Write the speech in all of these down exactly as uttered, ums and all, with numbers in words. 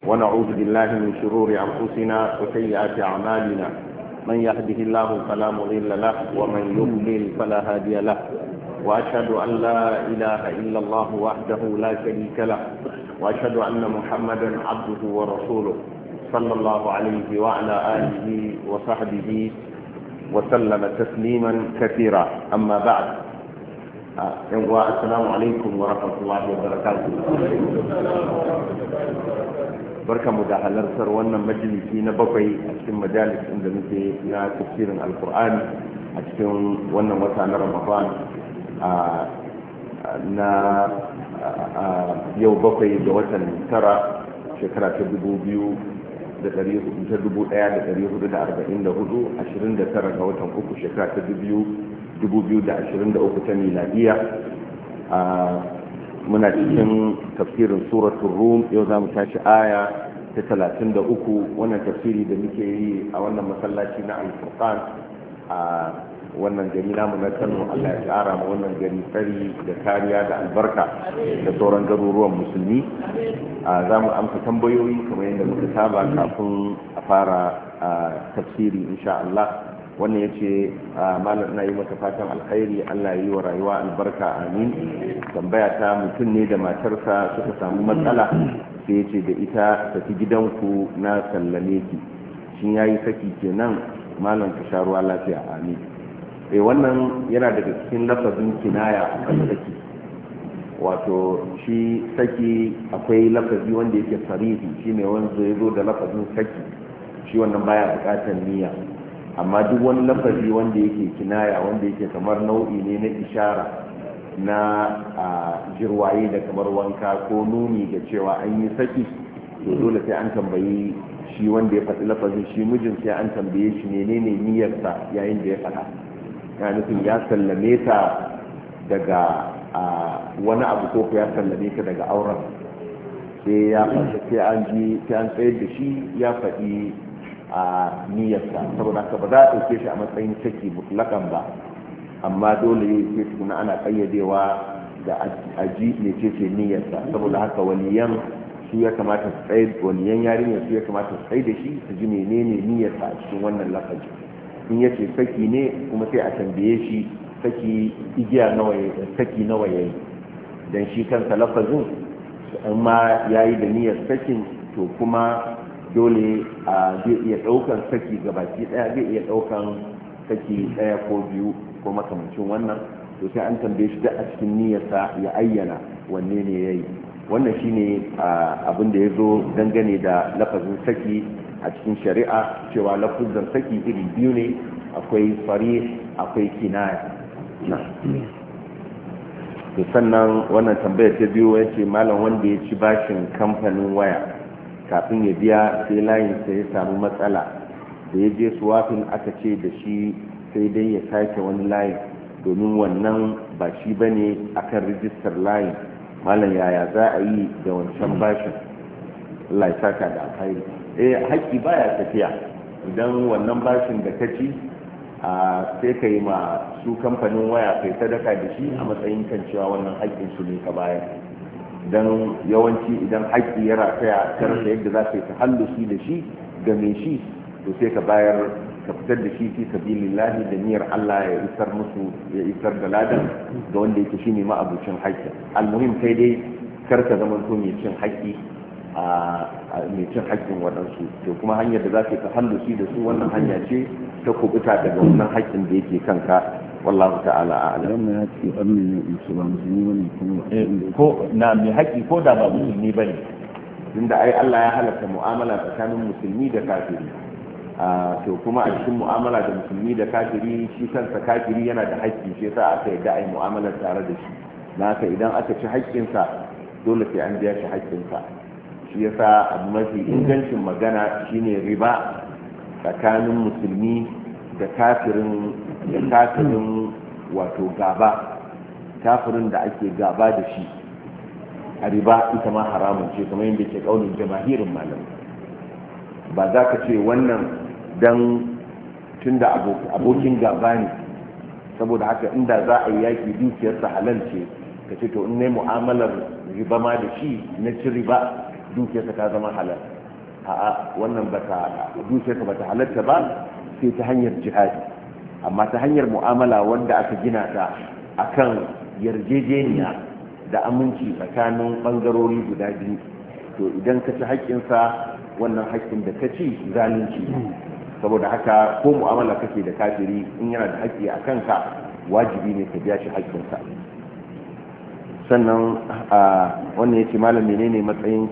ونعوذ بالله من شرور أنفسنا وسيئات أعمالنا من يهده الله فلا مضل له ومن يضلل فلا هادي له وأشهد أن لا إله إلا الله وحده لا شريك له وأشهد أن محمدا عبده ورسوله صلى الله عليه وعلى آله وصحبه وسلم تسليما كثيرا. أما بعد، السلام عليكم ورحمة الله وبركاته. barkamu da halartar wannan majalisi na bakwai a cikin majalis inda muke na tafsirin alkur'ani a cikin wannan wata na ramadan na yau bakwai da watan tara shekara ta dubu biyu da dari hudu ta dubu daya da dari hudu da arba'in da hudu ashirin da tara ga watan uku shekara ta dubu biyu da ashirin da uku ta miladiya. muna cikin tafsirin suratul rum. Yau za mu tashi aya ta talatin da uku. Wannan tafsiri da muke yi a wannan masallaci na al-furqan a wannan gari namu na Kano. Allah ya tsara mu wannan gari tsari da kariya da albarka da sauran garuruwan musulmi. Za mu amsa tambayoyi kamar yadda muka saba kafin a fara tafsiri insha Allah. wannan ya ce malam na yi maka fatan alkhairi, Allah ya yi wa rayuwa albarka, amin. Tambaya ta mutum ne da matarsa suka samu matsala sai ya ce da ita tafi gidanku na sallame ki, shin ya yi saki kenan? Malam ka sha ruwa lafiya, amin. eh wannan yana daga cikin lafazin kinaya a kan saki. Wato shi saki akwai lafazi wanda yake sarihi, shine wanda ya zo da lafazin saki, shi wannan baya bukatar niyya. Amma duk wani lafazi wanda yake kinaya, wanda yake kamar nau'i ne na ishara na jirwaye da kamar wanka ko nuni ga cewa an yi saki, to dole sai an tambayi shi wanda ya faɗi lafazin, shi mijin sai an tambaye shi menene niyyarsa yayin da ya faɗa. ya nufin ya sallame ta daga wani abu ko ya sallame ta daga auren, sai ya sai an ji sai an tsayar da shi ya faɗi a niyyarsa. Saboda haka ba za a ɗauke shi a matsayin saki mutlakan ba, amma dole sai tukuna ana ƙayyadewa da aji ne ce ce niyyarsa. Saboda haka waliyan su ya kamata su tsaye, waliyan yarinyar su ya kamata su tsaye da shi su ji menene niyyarsa a cikin wannan lafazi. In ya ce saki ne, kuma sai a tambaye shi saki igiya nawa saki nawa yayi, dan shi kansa lafazin amma yayi da niyyar sakin, to kuma dole a zai iya daukan saki gabaki daya, zai iya daukan saki daya ko biyu ko makamancin wannan. To sai an tambaye shi da a cikin niyyarsa ya ayyana wanne ne yayi. Wannan shine abin da yazo dangane da lafazin saki a cikin shari'a, cewa lafazin saki iri biyu ne, akwai sarih akwai kinaya. to sannan wannan tambayar ta biyu yace malam wanda ya ci bashin kamfanin waya kafin ya biya sai layinsa ya samu matsala, da ya je suwafin aka ce da shi sai dai ya sake wani layin domin wannan ba shi ba ne akan rijistar layin. malam yaya za a yi da wancan bashin? Allah ya saka da alkhairi. eh haƙƙi baya tafiya idan wannan bashin da ka ci sai ka yi ma su kamfanin waya kai sadaka da shi a matsayin kan cewa wannan haƙƙin su ne ka bayar. don yawanci idan haƙƙi ya rataya ta rasa yadda za ka yi tahallusi da shi game shi, to sai ka bayar, ka fitar da shi fi sabilillahi da niyyar Allah ya isar musu, ya isar da ladan ga wanda yake shine ma'abucin haƙƙi. almuhim kai dai kar ka zama to mai cin haƙƙi a mai cin haƙƙin waɗansu. to kuma hanyar da za ka yi tahallusi da su, wannan hanya ce ta kubuta daga wannan haƙƙin da yake kanka. wallahu ta'ala a'lam. wannan ya ce amin ba musulmi bane ko na mai haƙi ko da ba musulmi bane, tunda ai Allah ya halatta mu'amala tsakanin musulmi da kafiri. to kuma a cikin mu'amala da musulmi da kafiri, shi kansa kafiri yana da haƙƙi, shi yasa aka yadda ai mu'amala tare da shi. na haka idan aka ci haƙƙinsa dole sai an biya shi haƙƙinsa. shi yasa abu mafi ingancin magana shine riba tsakanin musulmi da kafirin da kafirin wato gaba, kafirin da ake gaba da shi a riba ita ma haramun ce, kamar yadda ke kaunin jamahirin malamai. ba za ka ce wannan dan tunda abokin gaba ne, saboda haka inda za a yi yaki dukiyarsa halal ce, ka ce to in ne mu'amalar riba ma da shi na ci riba dukiyarsa ta zama halal. A'a, wannan bata dukiyarsa bata halatta ba sai ta hanyar jihadi, amma ta hanyar mu'amala wanda aka gina ta akan yarjejeniya da aminci tsakanin bangarori guda biyu, to idan ka ci haƙƙinsa wannan haƙƙin da ka ci zalunci. Saboda haka ko mu'amala kake da kafiri in yana da haƙƙi a kanka wajibi ne ka biya shi haƙƙinsa. Sannan wannan ya ce malam menene matsayin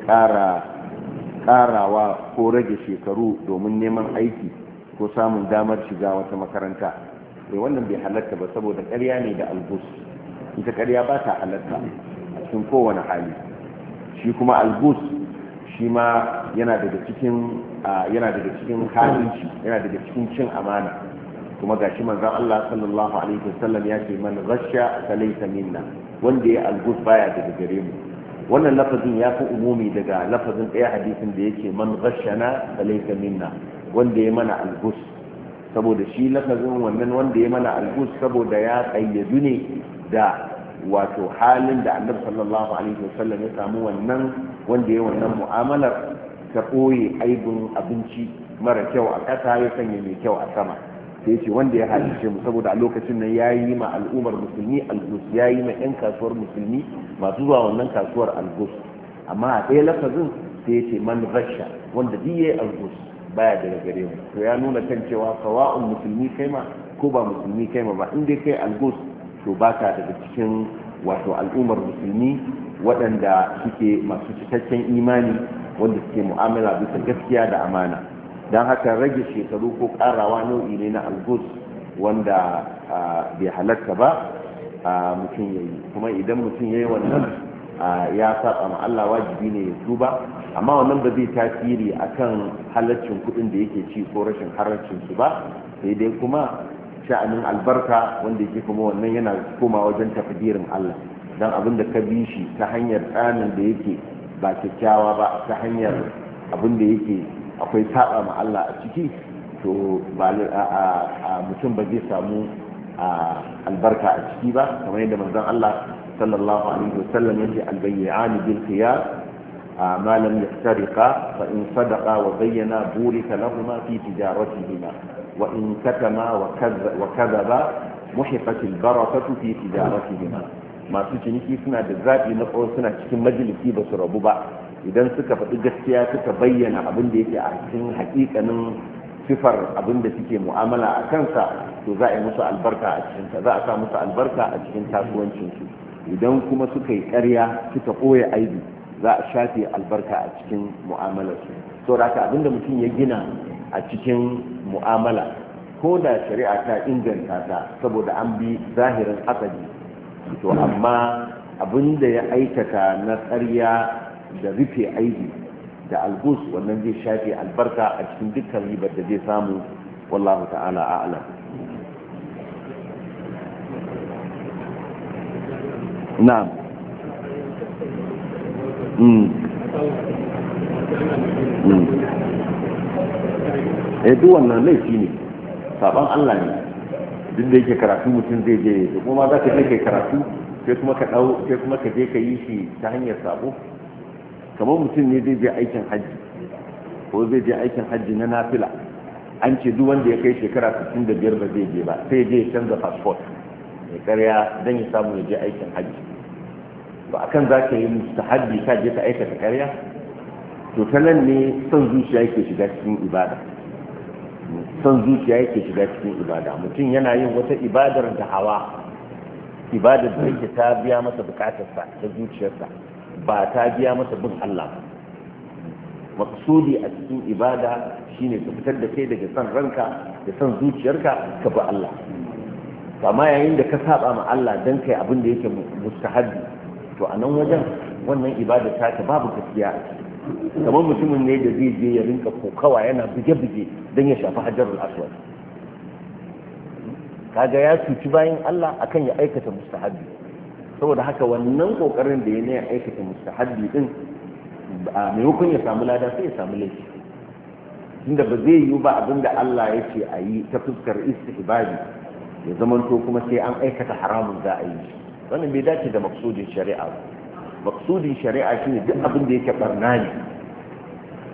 ƙarawa ko rage shekaru domin neman aiki ko samun damar shiga wata makaranta? Sai wannan bai halatta ba, saboda ƙarya ne da albus. Ita ƙarya ba ta halatta a cikin kowane hali. Shi kuma albus shi ma yana daga cikin yana daga cikin halinci, yana daga cikin cin amana. Kuma gashi manzon Allah sallallahu alaihi wasallam ya ce man ghasha falaysa minna, wanda ya albus baya daga gare mu. Wannan lafazin ya fi umumi daga lafazin ɗaya hadisin da yake man ghashana falaysa minna, wanda ya mana albus. Saboda shi lafazin wannan wanda ya mana albus saboda ya kayyadu ne da wato halin da annabi sallallahu alaihi wasallam ya samu wannan wanda ya wannan mu'amalar ta ɓoye aibin abinci mara kyau a ƙasa ya sanya mai kyau a sama. Sai ce wanda ya halice mu, saboda a lokacin nan ya yi ma al'ummar musulmi algus, ya yi ma 'yan kasuwar musulmi masu zuwa wannan kasuwar algus. Amma a ɗaya lafazin sai ya ce man rasha, wanda duk ya yi algus baya daga gare mu. To ya nuna kan cewa sawa'un musulmi kai ma ko ba musulmi kai ma ba, in dai kai algus to ba ka daga cikin wato al'ummar musulmi waɗanda suke masu cikakken imani, wanda suke mu'amala bisa gaskiya da amana. Don haka rage shekaru ko ƙarawa nau'i ne na algus wanda bai halatta ba mutum ya yi. Kuma idan mutum ya yi wannan ya saba ma Allah, wajibi ne ya tuba, amma wannan ba zai tasiri akan halaccin kuɗin da yake ci ko rashin halaccin su ba. Sai dai kuma sha'anin albarka wanda yake kuma wannan yana koma wajen tafdirin Allah, dan abin da ka bi shi ta hanyar tsanin da yake ba kyakkyawa ba, ta hanyar abin da yake akwai saba ma Allah a ciki, to ba mutum ba zai samu albarka a ciki ba, kamar yadda manzon Allah sallallahu alaihi wasallam yace albayyani bil khiyar ma lam yaftariqa fa in sadaqa wa bayyana burika lahumma fi tijaratihima wa in katama wa kadhaba muhiqat al barakatu fi tijaratihima. Masu ciniki suna da zaɓi na tsawon suna cikin majalisi ba su rabu ba, idan suka faɗi gaskiya suka bayyana abin da yake a cikin hakikanin sifar abin da suke mu'amala a kansa, to za a yi musu albarka a cikin za a sa musu albarka a cikin kasuwancinsu. Idan kuma suka yi ƙarya suka ɓoye aibi, za a shafe albarka a cikin mu'amalarsu. So da haka abin da mutum ya gina a cikin mu'amala, ko da shari'a ta inganta ta saboda an bi zahirin akadi, to amma abin da ya aikata na ƙarya da rufe aibi da algus, wannan zai shafe albarka a cikin dukkan ribar da zai samu. Wallahu ta'ala a'lam. na'am mm mm eh duk wannan laifi ne, saban Allah ne. Duk da yake karatu mutum zai je, da kuma za ka je kai karatu sai kuma ka dau sai kuma ka je ka yi shi ta hanyar sabo. Kamar mutum ne zai je aikin hajji ko zai je aikin hajji na nafila, an ce duk wanda ya kai shekara sittin da biyar ba zai je ba, sai je ya canza passport ya karya don ya samu ya je aikin hajji. To akan za ka yi mustahabbi ka je ka aikata karya, to ta nan ne son zuciya yake shiga cikin ibada. Son zuciya yake shiga cikin ibada. Mutum yana yin wata ibadar da hawa, ibadar da yake ta biya masa bukatarsa ta zuciyarsa, ba ta biya masa bin Allah ba. Maksudi a cikin ibada shine ka fitar da kai daga son ranka da son zuciyarka ka bi Allah. Amma yayin da ka saba ma Allah dan kai abin da yake mustahabbi, to a nan wajen wannan ibada ta ta babu gaskiya a ciki. Kamar mutumin ne da zai je ya rinka kokawa yana buge-buge don ya shafi hajarul aswad, kaga ya cuci bayan Allah akan ya aikata mustahabbi. Saboda haka wannan kokarin da ya ne ya aikata mustahabbi din, a maimakon ya samu lada sai ya samu laifi, tunda ba zai yiwu ba abinda Allah ya ce a yi ta fuskar istihbabi ya zamanto kuma sai an aikata haramun za a yi. Wannan bai dace da maksudin shari'a ba. Maksudin shari'a shine duk abin da yake barna ne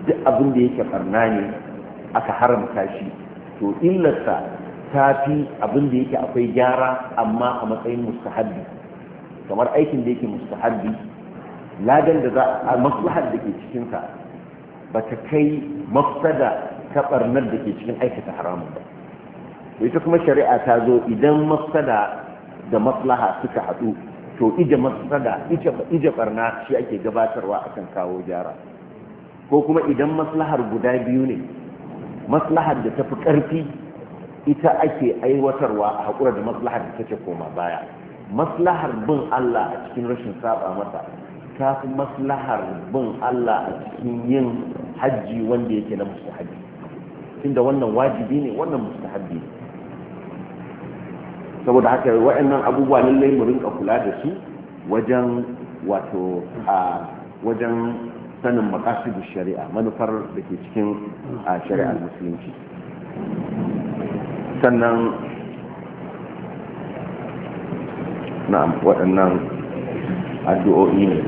duk abin da yake barna ne aka haramta shi to illarsa ta fi abin da yake akwai gyara amma a matsayin mustahabbi kamar aikin da yake mustahabbi ladan da za a maslahar da ke cikinsa ba ta kai mafsada ta barnar da ke cikin aikata haramun ba ita kuma shari'a ta zo idan mafsada da maslaha suka haɗu to ije mafsada ije barna shi ake gabatarwa akan kawo gyara ko kuma idan maslahar guda biyu ne maslahar da tafi ƙarfi ita ake aiwatarwa a haƙura da maslahar da take koma baya maslahar bin Allah a cikin rashin saba masa ta fi maslahar bin Allah a cikin yin hajji wanda yake na mustahabi tunda wannan wajibi ne wannan mustahabi ne saboda haka waɗannan abubuwa lallai mu rinka kula da su wajen wato a wajen sanin maqasidu shari'a manufar da ke cikin shari'ar musulunci sannan na'am waɗannan addu'o'i ne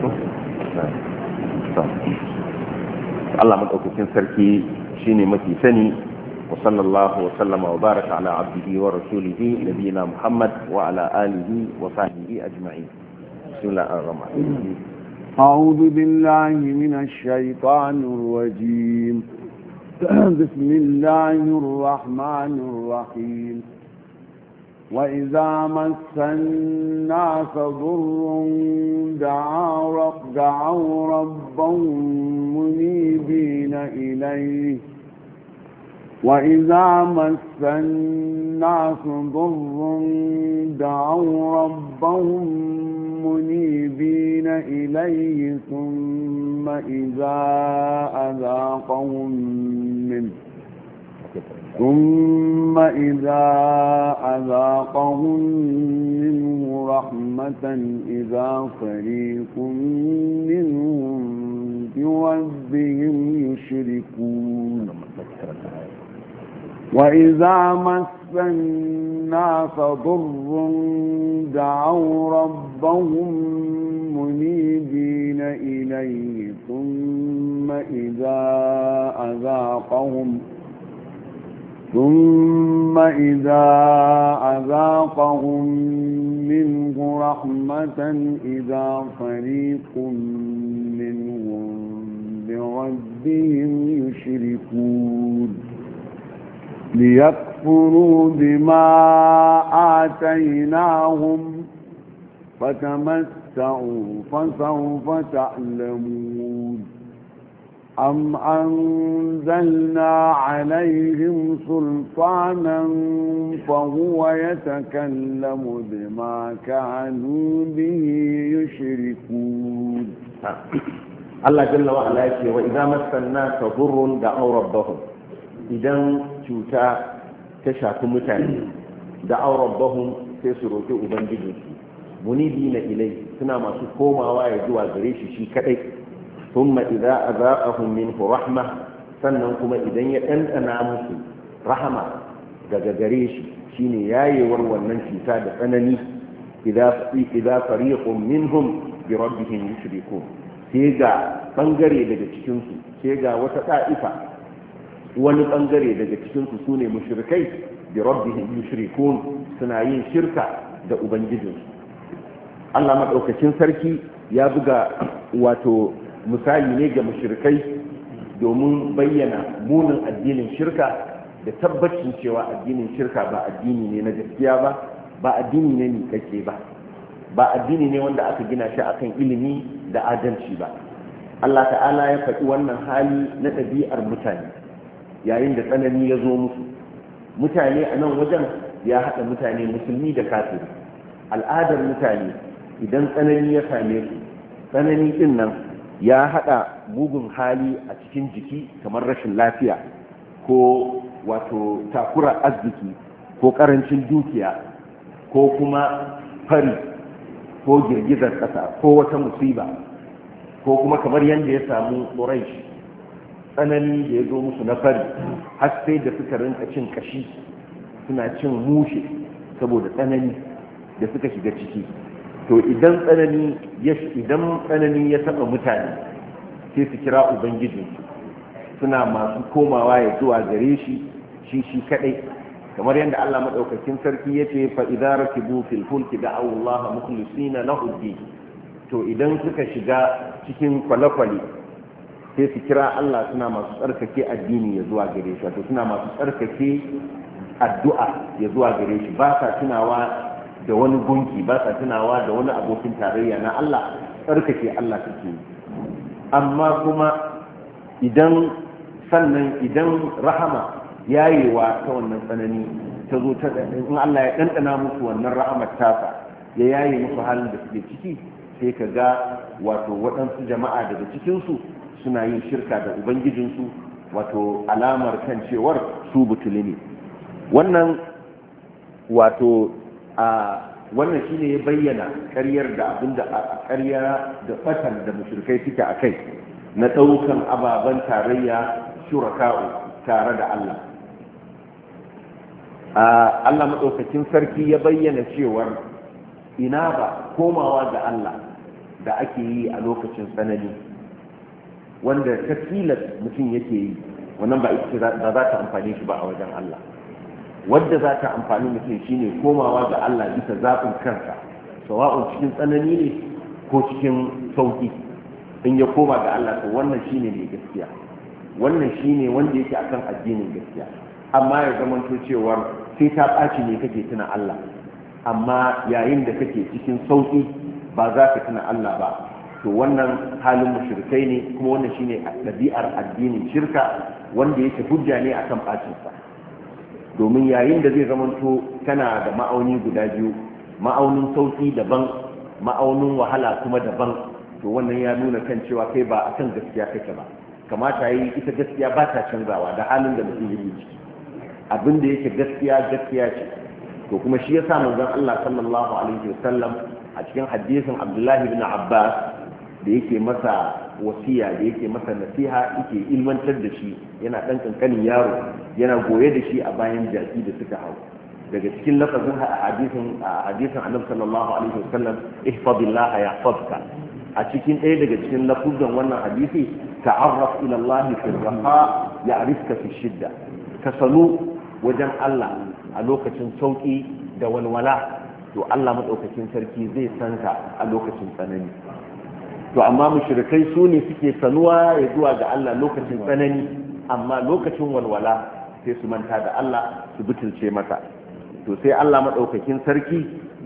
Allah madaukakin sarki shine mafi sani وصلى الله وسلم وبارك على عبده ورسوله نبينا محمد وعلى آله وصحبه أجمعين بسم الله الرحمن الرحيم أعوذ بالله من الشيطان الرجيم بسم الله الرحمن الرحيم وإذا مس الناس ضر دعوا ربهم منيبين إليه وإذا مس الناس ضر دعوا ربهم منيبين إليه ثم إذا أذاقهم منه ثم إذا أذاقهم منه رحمة إذا فريق منهم بربهم يشركون وإذا مس الناس ضر دعوا ربهم منيبين إليه ثم إذا أذاقهم ثم إذا أذاقهم منه رحمة إذا فريق منهم بربهم يشركون ليكفروا بما آتيناهم فتمتعوا فسوف تعلمون أم أنزلنا عليهم سلطانا فهو يتكلم بما كانوا به يشركون الله جل وعلا يقول وإذا مس الناس ضر دعوا ربهم إذا cuta ta shafi mutane da rabbahum sai su roƙi ubangijinsu munibina ilai suna masu komawa ya zuwa gare shi shi kadai thumma idza azaqahum minhu rahma sannan kuma idan ya dandana musu rahama daga gare shi shine yayewar wannan cuta da tsanani idza idza fariqun minhum bi rabbihim yushrikun sai ga bangare daga cikin su sai ga wata ta'ifa wani bangare daga cikinsu su ne mushrikai bi rabbihim yushrikun suna yin shirka da ubangijinsu Allah madaukakin sarki ya buga wato misali ne ga mushrikai domin bayyana munin addinin shirka da tabbacin cewa addinin shirka ba addini ne na gaskiya ba ba addini ne ni kake ba ba addini ne wanda aka gina shi akan ilimi da adalci ba Allah ta'ala ya faɗi wannan hali na ɗabi'ar mutane yayin da tsanani ya zo musu mutane a nan wajen ya haɗa mutane musulmi da kafiri al'adar mutane idan tsanani ya same su tsanani ɗin nan ya haɗa mugun hali a cikin jiki kamar rashin lafiya ko wato takura arziki ko ƙarancin dukiya ko kuma fari ko girgizar ƙasa ko wata musiba ko kuma kamar yadda ya samu ƙuraish tsanani da ya zo musu na fari har sai da suka rinka cin kashi suna cin mushe saboda tsanani da suka shiga ciki to idan tsanani ya idan tsanani ya taba mutane sai su kira ubangijinsu suna masu komawa ya zuwa gare shi shi shi kadai kamar yadda Allah madaukakin sarki yace fa idza rakibu fil fulki da'u Allah mukhlisina lahu ad-din to idan suka shiga cikin kwale-kwale sai su kira Allah suna masu tsarkake addini ya zuwa gare shi to suna masu tsarkake addu'a ya zuwa gare shi ba sa tunawa da wani gunki ba sa tunawa da wani abokin tarayya na Allah tsarkake Allah suke amma kuma idan sannan idan rahama yayewa ta wannan tsanani ta zo ta in Allah ya ɗanɗana musu wannan rahamar tasa ya yaye musu halin da suke ciki sai ka ga wato waɗansu jama'a daga cikinsu suna yin shirka da ubangijinsu wato alamar kan cewar su butuli ne wannan wato a wannan shine ya bayyana ƙaryar da abinda a ƙarya da fatan da mushrikai suke a kai na ɗaukan ababen tarayya shuraka'u tare da Allah Allah maɗaukakin sarki ya bayyana cewar ina ba komawa ga Allah da ake yi a lokacin tsanani wanda ta tilas mutum yake yi wannan ba ita za ta amfani shi ba a wajen Allah wadda za ta amfani mutum shine komawa ga Allah bisa zaɓin kansa sawa'un cikin tsanani ne ko cikin sauƙi in ya koma ga Allah to wannan shine mai gaskiya wannan shine wanda yake akan addinin gaskiya amma ya zamanto cewar sai ta ɓaci ne kake tuna Allah amma yayin da kake cikin sauƙi ba za ka tuna Allah ba to wannan halin mushrikai ne kuma wannan shine ɗabi'ar addinin shirka wanda yake hujja ne akan ɓacin sa domin yayin da zai zamanto kana da ma'auni guda biyu ma'aunin sauƙi daban ma'aunin wahala kuma daban to wannan ya nuna kan cewa kai ba akan gaskiya kake ba kamata yi ita gaskiya ba ta canzawa da halin da mutum yake ciki abin da yake gaskiya gaskiya ce to kuma shi yasa manzon Allah sallallahu alaihi wasallam a cikin hadisin Abdullahi ibn Abbas da yake masa wasiya da yake masa nasiha yake ilmantar da shi yana dan kankanin yaro yana goye da shi a bayan jaki da suka hau daga cikin lafazin hadisin hadisin Annabi sallallahu alaihi wasallam ihfazillah yahfazka a cikin ɗaya daga cikin lafuzan wannan hadisi ta'arraf ila Allah fi raha ya'rifka fi shidda ka sanu wajen Allah a lokacin sauki da walwala to Allah madaukakin sarki zai san ka a lokacin tsanani to amma mushrikai su ne suke sanuwa ya zuwa ga Allah lokacin tsanani amma lokacin walwala sai su manta da Allah su butulce mata to sai Allah madaukakin sarki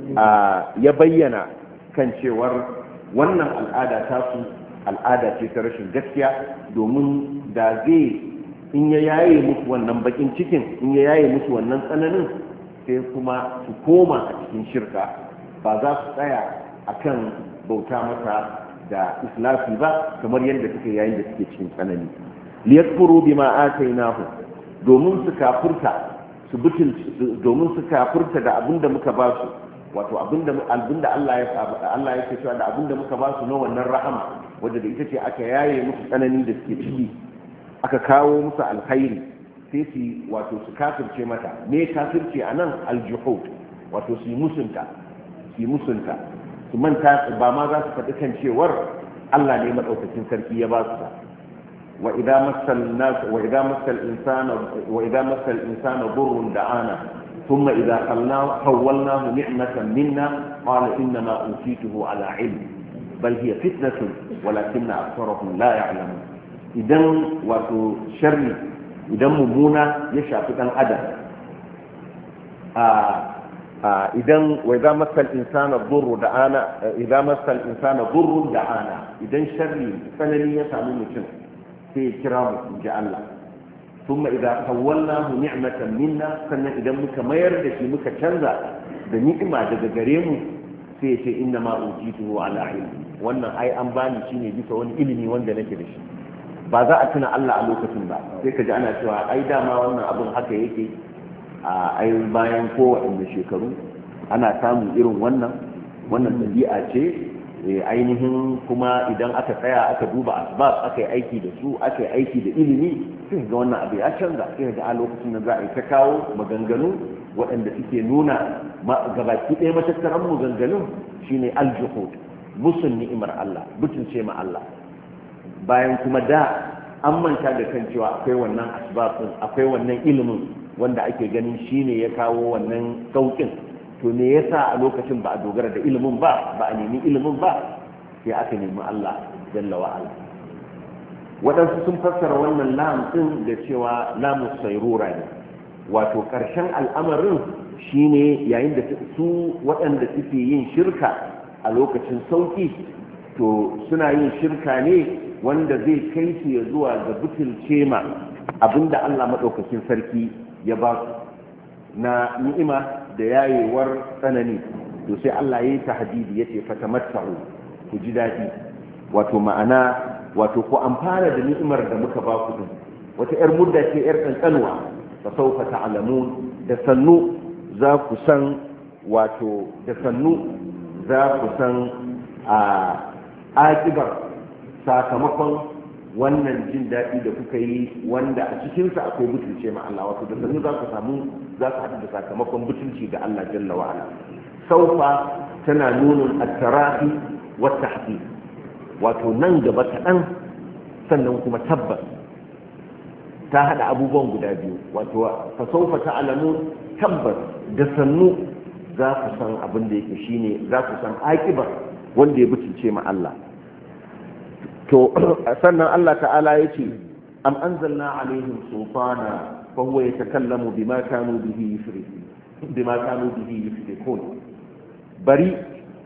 ya bayyana kan cewar wannan al'ada ta su al'ada ce ta rashin gaskiya domin da zai in ya yaye musu wannan bakin cikin in ya yaye musu wannan tsananin sai kuma su koma a cikin shirka ba za su tsaya akan bauta masa da islafi ba kamar yadda suke yayin da suke cikin tsanani liyakfuru bima atainahu domin su kafurta su butul domin su kafurta da abinda muka ba su wato abinda abinda Allah ya Allah yake cewa da abinda muka ba su na wannan rahama wanda da ita ce aka yaye musu tsanani da suke ciki aka kawo musu alkhairi sai su wato su kafirce mata me kafirce anan aljuhud wato su musunta su musunta su manta ba ma za su faɗi kan cewar Allah ne madaukakin sarki ya ba su ba wa idza massal nas wa idza massal insana wa idza massal insana durrun da'ana ثم إذا حولناه نعمة منا قال إنما أوتيته على علم بل هي فتنة ولكن أكثرهم لا يعلمون إذن واتو شر إذن ممونة يشافي كان أدى إذن وإذا مس الإنسان الضر دعانا إذا مس الإنسان ضر دعانا إذن شر فنني يسعى من في كرامه جاء الله ثم إذا حولناه نعمة منا سنة إذا مك ما يرد في مك تنزع بنعمة دجاريمه في شيء إنما أوتيته على علم وأن أي أنباني شيني بيسا وأن إلني وأن نكرش بعد أتنا الله على لوكتين بعد فيك جاءنا شوى أي داما وأن أبو حكا يكي أي باين قوة إن شكرو أنا سامو إيرون وأن وأن تبيئة شيء ainihin kuma idan aka tsaya aka duba asbab aka yi aiki da su aka yi aiki da ilimi sai ga wannan abu ya canza sai ga a lokacin da za a yi ta kawo maganganu waɗanda suke nuna gabaki ɗaya matattaran maganganun shine aljuhud musun ni'imar Allah butulce ma Allah bayan kuma da an manta da kan cewa akwai wannan asbabin akwai wannan ilimin wanda ake ganin shine ya kawo wannan saukin to me yasa a lokacin ba a dogara da ilimin ba ba a nemi ilimin ba sai aka nemi Allah jalla wa ala waɗansu sun fassara wannan lam din da cewa lamu sayrura ne wato ƙarshen al'amarin shine yayin da su waɗanda suke yin shirka a lokacin sauki to suna yin shirka ne wanda zai kai su ya zuwa ga butulce ma abinda Allah maɗaukakin sarki ya ba su na ni'ima da yayewar tsanani to sai Allah ya yi tahdidi yace fatamatta'u ku ji daɗi wato ma'ana wato ku amfana da ni'imar da muka ba ku din wata yar mudda ce yar kankanwa fa sawfa ta'lamun da sannu za ku san wato da sannu za ku san a akibar sakamakon wannan jin daɗi da kuka yi wanda a cikinsa akwai butulce ma Allah wato da sannu za ku samu za ku haɗu da sakamakon butulci ga Allah jalla wa ala saufa tana nunun at-tarahi wa tahqiq wato nan gaba kaɗan sannan kuma tabbas ta haɗa abubuwan guda biyu wato fa saufa ta'lamun tabbas da sannu za ku san abin da yake shine za ku san akibar wanda ya butulce ma Allah to sannan Allah ta'ala ya ce am anzalna alaihim sultana fa huwa yatakallamu bima kanu bihi yushrikun bima kanu bihi yushrikun bari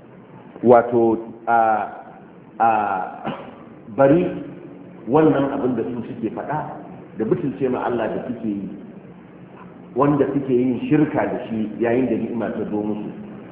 wato a a bari wannan abin da su suke faɗa da butulce ma Allah da suke yi wanda suke yin shirka da shi yayin da ni'ima ta zo musu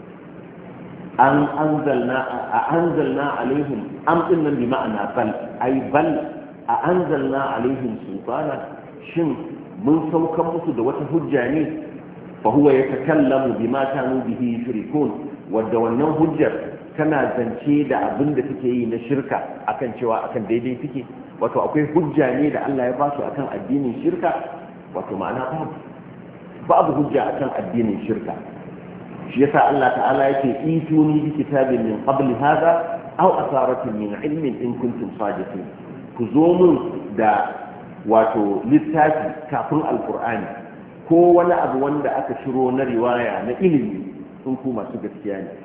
an anzalna a anzalna alaihim am din nan bi ma'ana bal ai bal a anzalna alaihim sultana shin mun saukan musu da wata hujja ne fa huwa yatakallamu bima kanu bihi yushrikun wadda wannan hujjar tana zance da abin da suke yi na shirka akan cewa akan daidai suke wato akwai hujja ne da Allah ya ba su akan addinin shirka wato ma'ana babu babu hujja akan addinin shirka shi yasa Allah ta'ala yake ituni bi kitabin min qabli hadha aw asaratin min ilmin in kuntum sadiqin ku zo mun da wato littafi kafin alqur'ani ko wani abu wanda aka shiro na riwaya na ilimi in ku masu gaskiya ne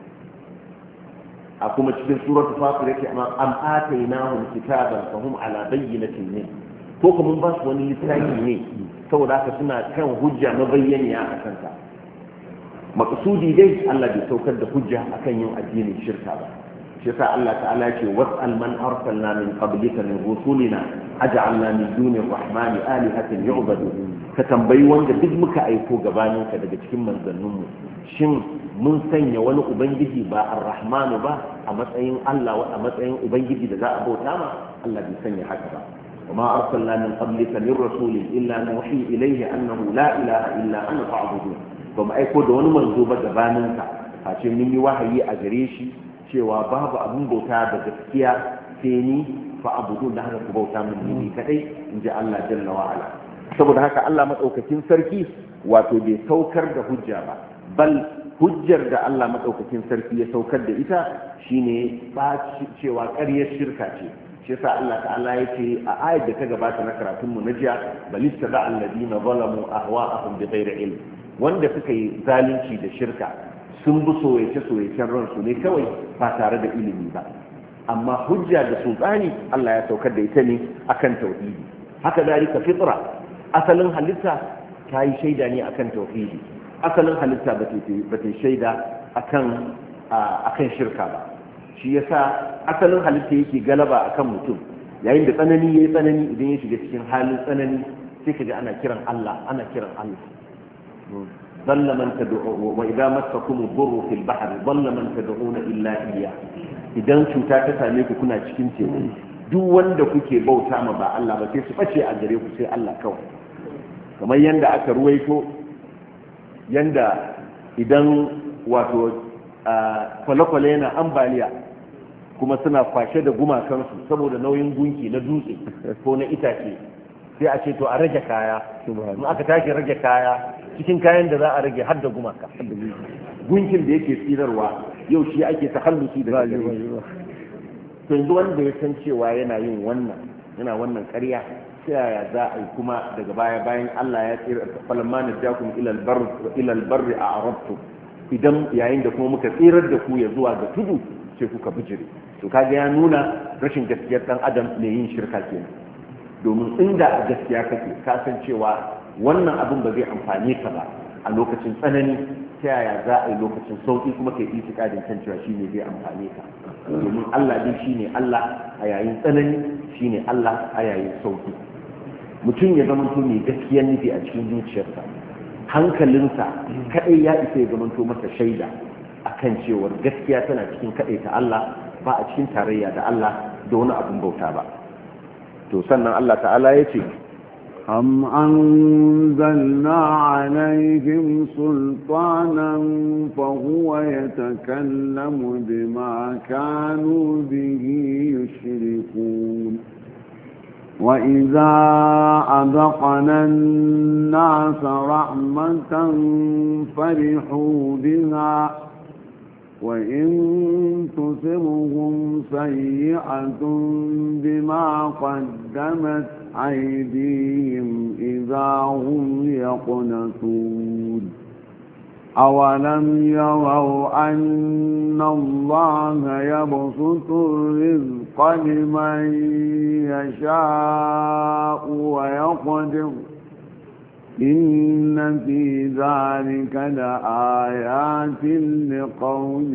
a kuma cikin suratul fatir yake amma am atainahum kitaban fahum ala bayyinatin min ko kuma mun ba su wani littafi ne saboda haka suna kan hujja mabayyaniya a kanta maqsudi dai Allah bai saukar da hujja akan yin addinin shirka ba shi yasa Allah ta'ala ya ce was'al man arsalna min qablika min rusulina aj'alna min duni rahmani alihatan yu'badu ka tambayi wanda duk muka aiko gabanin ka daga cikin manzannin mu shin mun sanya wani ubangiji ba ar-rahmanu ba a matsayin Allah a matsayin ubangiji da za a bauta ma Allah bai sanya haka ba وما أرسلنا من قبلك من رسول إلا نوحي إليه أنه لا إله إلا أنا فاعبدون kuma aiko da wani manzo ba gabaninka a ce mun yi wahayi a gare shi cewa babu abin bauta da gaskiya sai ni fa abudu da haka ku bauta min ni kadai in ji Allah jalla wa ala saboda haka Allah madaukakin sarki wato bai saukar da hujja ba bal hujjar da Allah madaukakin sarki ya saukar da ita shine ba cewa ƙaryar shirka ce shi yasa Allah ta'ala ya ce a ayat da ta gabata na karatun mu na jiya balista da alladina zalamu ahwa'ahum bighairi ilm wanda suka yi zalunci da shirka sun bi soyace-soyacen ransu ne kawai ba tare da ilimi ba amma hujja da sultani Allah ya saukar da ita ne akan tauhidi haka dalika fitra asalin halitta ta yi shaida ne akan tauhidi asalin halitta ba ta shaida akan akan shirka ba shi yasa asalin halitta yake galaba akan mutum yayin da tsanani yayi tsanani idan ya shiga cikin halin tsanani sai ka ji ana kiran Allah ana kiran Allah ضل من تدعو وإذا مسكم الضر في البحر ضل من تدعون إلا إياه idan cuta ta same ku kuna cikin teku duk wanda kuke bauta ma ba Allah ba sai su bace a gare ku sai Allah kawai kamar yanda aka ruwaito yanda idan wato kwale-kwale yana ambaliya kuma suna kwashe da gumakansu saboda nauyin gunki na dutse ko na itace sai a ce to a rage kaya in aka tashi rage kaya cikin kayan da za a rage har da gumaka gunkin da yake tsirarwa yau shi ake tahalluki da gare to yanzu wanda ya san cewa yana yin wannan yana wannan ƙarya ta yaya za a yi kuma daga baya bayan Allah ya tsira falamma najjakum ila albar ila albar a'rabtu idan yayin da kuma muka tsirar da ku ya zuwa ga tudu sai kuka bijire to kaga ya nuna rashin gaskiyar dan adam ne yin shirka kenan domin inda a gaskiya kake ka san cewa wannan abin ba zai amfane ka ba a lokacin tsanani ta yaya za a yi lokacin sauki kuma kai itikadin kan cewa shine zai amfane ka domin Allah din shine Allah a yayin tsanani shine Allah a yayin sauki mutum ya zama to mai gaskiyar nufi a cikin zuciyarsa hankalinsa kadai ya isa ya zama to masa shaida akan cewar gaskiya tana cikin kadai ta Allah ba a cikin tarayya da Allah da wani abun bauta ba to sannan Allah ta'ala ya ce أم أنزلنا عليهم سلطانا فهو يتكلم بما كانوا به يشركون وإذا أذقنا الناس رحمة فرحوا بها وإن تصبهم سيئة بما قدمت أيديهم إذا هم يقنطون أولم يروا أن الله يبسط الرزق لمن يشاء ويقدر إن في ذلك لآيات لقوم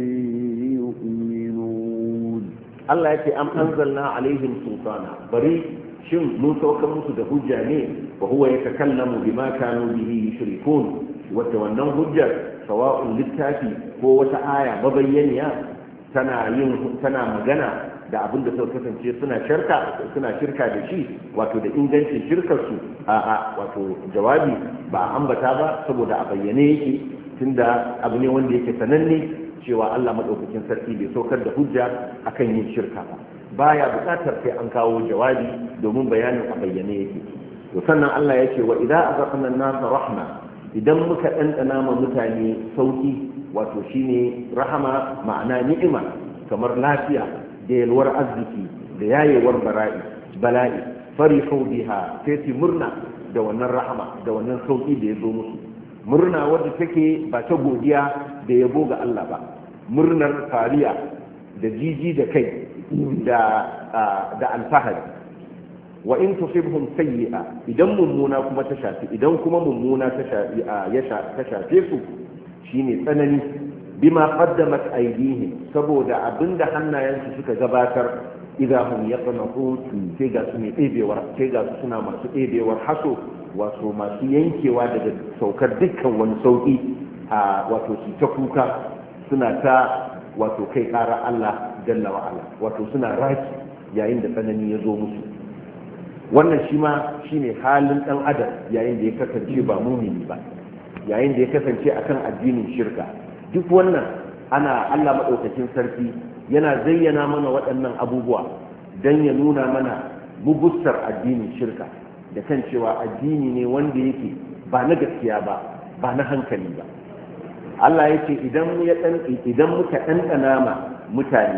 يؤمنون الله يأتي أم أنزلنا عليهم سلطانا بريء shin mun saukar musu da hujja ne wa huwa yatakallamu bima kanu bihi yushrikun wata wannan hujjar sawa'un littafi ko wata aya mabayyaniya tana yin tana magana da abin da suka kasance suna shirka suna shirka da shi wato da ingancin shirkar su a a wato jawabi ba a ambata ba saboda a bayyane yake tunda abu ne wanda yake sananne cewa Allah madaukakin sarki bai saukar da hujja akan yin shirka ba baya bukatar sai an kawo jawabi domin bayanin a bayyane yake to sannan Allah yake wa idza azaqna an-nasa rahma idan muka dandana ma mutane sauki wato shine rahama ma'ana ni'ima kamar lafiya da yalwar arziki da yayewar bala'i bala'i farihu biha sai su murna da wannan rahama da wannan sauki da ya zo musu murna wadda take ba ta godiya da yabo ga Allah ba murnar fariya da jiji da kai da da alfahari wa in tusibhum sayyi'a idan mummuna kuma ta shafi idan kuma mummuna ta shafi ya ta shafe su shine tsanani bima qaddamat aydihim saboda abinda hannayensu suka gabatar idan hum yaqnatun sai ga su ne ɗebewar sai ga su suna masu ɗebewar haso wato masu yankewa daga saukar dukkan wani sauki a wato su ta kuka suna ta wato kai ƙara Allah jalla wa ala wato suna raki yayin da tsanani ya zo musu wannan shi ma shine halin dan adam yayin da ya kasance ba mumini ba yayin da ya kasance akan addinin shirka duk wannan ana Allah madaukakin sarki yana zayyana mana waɗannan abubuwa dan ya nuna mana mugussar addinin shirka da kan cewa addini ne wanda yake ba na gaskiya ba ba na hankali ba Allah yake idan ya dan idan muka ɗanɗana ma mutane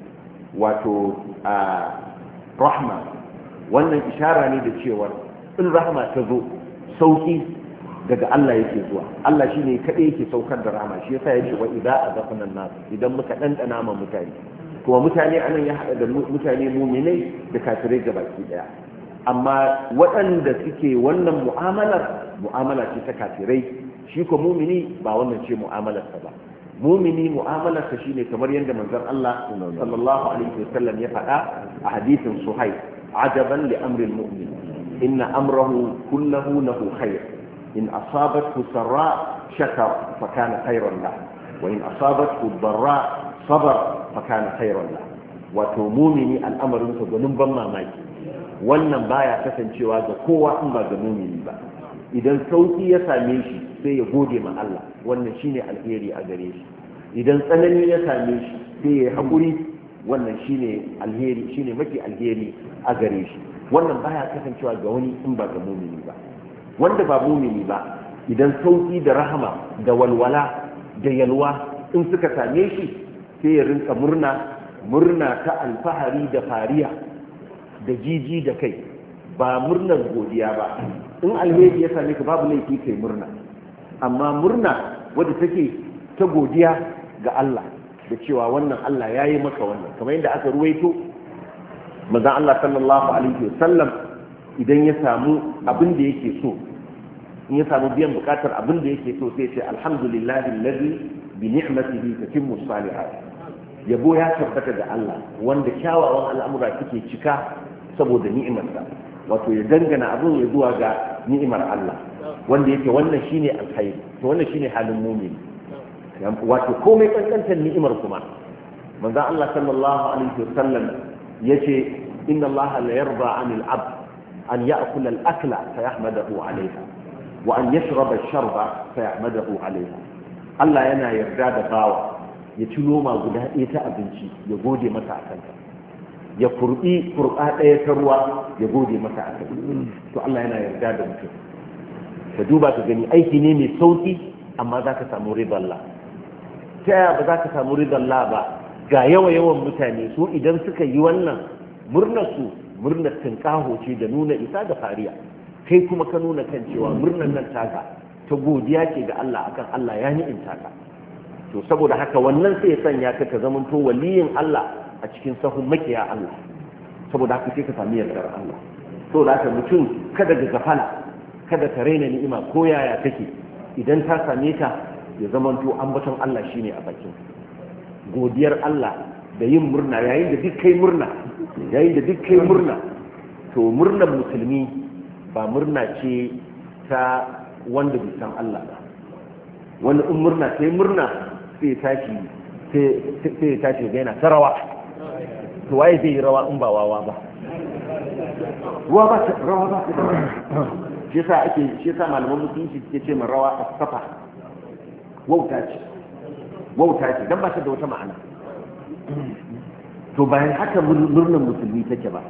wato a rahma wannan ishara ne da cewa in rahma ta zo sauki daga Allah yake zuwa Allah shine kadai yake saukar da rahma shi yasa yake wa idza azaqna an-nas idan muka dandana ma mutane kuma mutane anan ya hada da mutane mu'minai da kafirai gabaki daya amma waɗanda suke wannan mu'amalar mu'amala ce ta kafirai shi ko mu'mini ba wannan ce mu'amalar sa ba mumini mu'amalarsa shine kamar yadda manzon Allah sallallahu alaihi wasallam ya faɗa a hadisin Suhaib ajaban li amri al-mu'min inna amrahu kullahu lahu khair in asabathu sarra shakara fa kana khayran lahu wa in asabathu darra sabara fa kana khayran lahu wato mumini al'amarin sa gwanin ban mamaki wannan baya kasancewa ga kowa in ba ga mumini ba idan sauki ya same shi sai ya gode ma Allah wannan shine alheri a gare shi idan tsanani ya same shi sai ya haƙuri wannan shine alheri shine mafi alheri a gare shi wannan baya kasancewa ga wani in ba ga mumini ba wanda ba mumini ba idan sauki da rahama da walwala da yalwa in suka same shi sai ya rinka murna murna ta alfahari da fariya da jiji da kai ba murnar godiya ba. In alheri ya same ka babu laifi kai murna, amma murna wadda take ta godiya ga Allah da cewa wannan Allah ya yi maka wannan, kamar yadda aka ruwaito manzon Allah sallallahu alaihi wasallam idan ya samu abin da yake so, in ya samu biyan bukatar abin da yake so sai ce alhamdulillahi allazi bi ni'matihi tatimmu salihat. Yabo ya tabbata da Allah wanda kyawawan al'amura suke cika saboda ni'imarsa, wato ya dangana abin ya zuwa ga ni'imar Allah wanda yake wannan shine alkhairi, to wannan shine halin mu'min. Wato komai kankantar ni'imar kuma manzon Allah sallallahu alaihi wasallam yace inna Allah la yarda 'anil 'abd an ya'kula al-akla fa yahmadahu 'alayha wa an yashraba ash-sharba fa yahmadahu 'alayha. Allah yana yarda da bawa ya ci noma guda ɗaya ta abinci ya gode masa a kanta, ya kurbi kurba ɗaya ta ruwa ya gode masa a kanta. To Allah yana yarda da mutum. Ka duba ka gani aiki ne mai sauki amma za ka samu ribar Allah. Ta yaya ba za ka samu ribar Allah ba? Ga yawa yawan mutane su idan suka yi wannan murnar su murnar tinkaho ce da nuna isa da fariya, kai kuma ka nuna kan cewa murnar nan taka ta godiya ce ga Allah akan Allah ya ni'imta ka. To saboda haka wannan sai ya sanya ka ka zamanto waliyin Allah a cikin sahun makiya Allah, saboda haka sai ka sami yardar Allah. Saboda haka mutum kada ga gafala, kada ka raina ni'ima ko yaya take, idan ta same ka ya zamanto ambaton Allah shine a bakin, godiyar Allah da yin murna yayin da duk kai murna yayin da duk kai murna to murnar musulmi ba murna ce ta wanda bai san Allah ba. Wani in murna sai murna sai tashi sai tashi ga yana ta rawa, to waye zai yi rawa in ba wawa ba? Ruwa ba ta rawa ba ta shi yasa ake shi yasa malaman musulunci suke ce min rawa as-safa, wauta ce wauta ce dan ba ta da wata ma'ana. To bayan haka murnar musulmi take ba,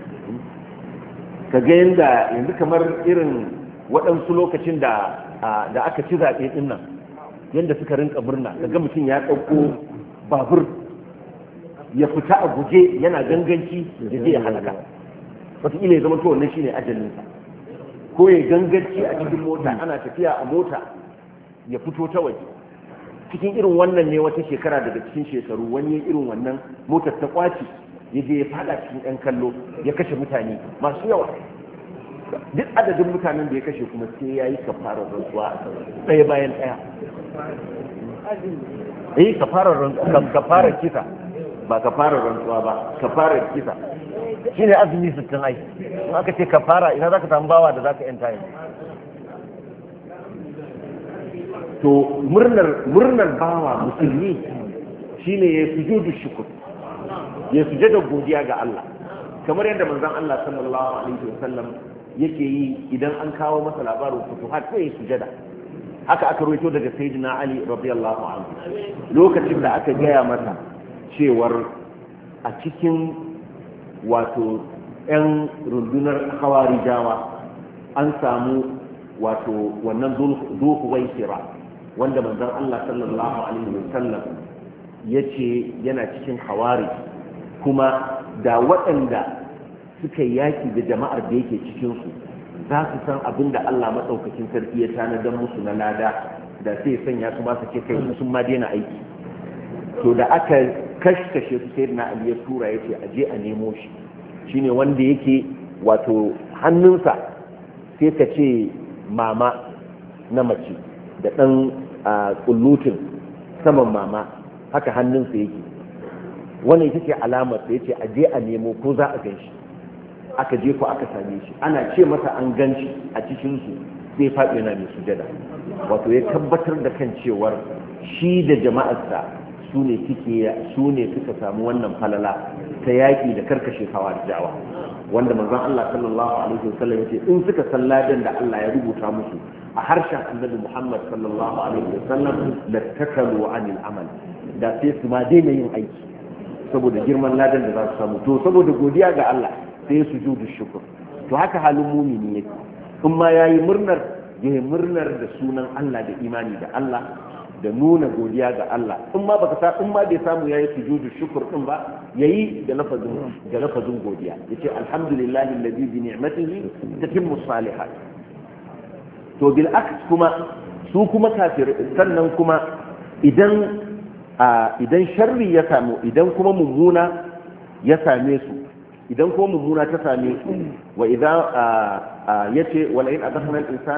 ka ga yanda yanzu kamar irin waɗansu lokacin da da aka ci zaɓe ɗin nan yadda suka rinka murna, daga mutum ya ɗauko babur ya fita a guje yana ganganci da zai ya halaka, wataƙila ya zama to wannan shine ajalinsa, ko ya ganganci a cikin mota ana tafiya a mota ya fito ta waje. Cikin irin wannan ne wata shekara daga cikin shekaru wani ya irin wannan motar ta kwaci ya je ya fada cikin ɗan kallo ya kashe mutane masu yawa. Duk adadin mutanen da ya kashe kuma sai ya yi kafarar rantsuwa ɗaya bayan ɗaya. Eh kafarar rantsuwa, kafarar kisa ba kafarar rantsuwa ba, kafarar kisa shine azumi sittin ai. In aka ce kafara ina zaka samu bawa da zaka yanta yi? To murnar murnar bawa musulmi shine ya sujudu shukr, ya sujada godiya ga Allah, kamar yadda manzon Allah sallallahu alaihi wasallam yake yi idan an kawo masa labarin futuhat sai ya sujada. Haka aka rawaito daga sayyidina Ali radiyallahu anhu lokacin da aka gaya masa cewar a cikin wato yan rundunar hawarijawa an samu wato wannan zuhu waisira wanda manzon Allah sallallahu alaihi wasallam yace yana cikin hawari, kuma da waɗanda suka yaki da jama'ar da yake cikin su za su san abin da Allah maɗaukakin sarki ya tanadar musu na lada, da sai sanya su ba su ce kai sun ma daina aiki. To da aka kashkashe su sai na Ali ya tura ya ce a je a nemo shi, shine wanda yake wato hannunsa sai ka ce mama na mace da ɗan kullutin saman mama haka hannunsa yake, wannan ita ce alamar sai ya ce a je a nemo ko za a gan shi. Aka je ko aka same shi, ana ce masa an gan shi a cikinsu sai faɗi yana mai sujada, wato ya tabbatar da kan cewar shi da jama'arsa su ne su ne suka samu wannan falala ta yaƙi da karkashe hawarijawa, wanda manzon Allah sallallahu alaihi wasallam ya ce in suka san ladan da Allah ya rubuta musu a harshen annabi Muhammad sallallahu alaihi wasallam la takalu anil amal, da sai su ma daina yin aiki saboda girman ladan da za su samu. To saboda godiya ga Allah sai sujudu shukr. To haka halin mumini yake, in ma yayi murnar yayi murnar da sunan Allah da imani da Allah da nuna godiya ga Allah in ma baka sa in ma bai samu yayi sujudu shukr din ba yayi da lafazin da lafazin godiya yace alhamdulillahi alladhi bi ni'matihi tatimmu salihat. To bil aks kuma su kuma kafir sannan kuma idan idan sharri ya samu idan kuma mummuna ya same su idan kuma mummuna ta same su wa idan yace wala in adkhana al insan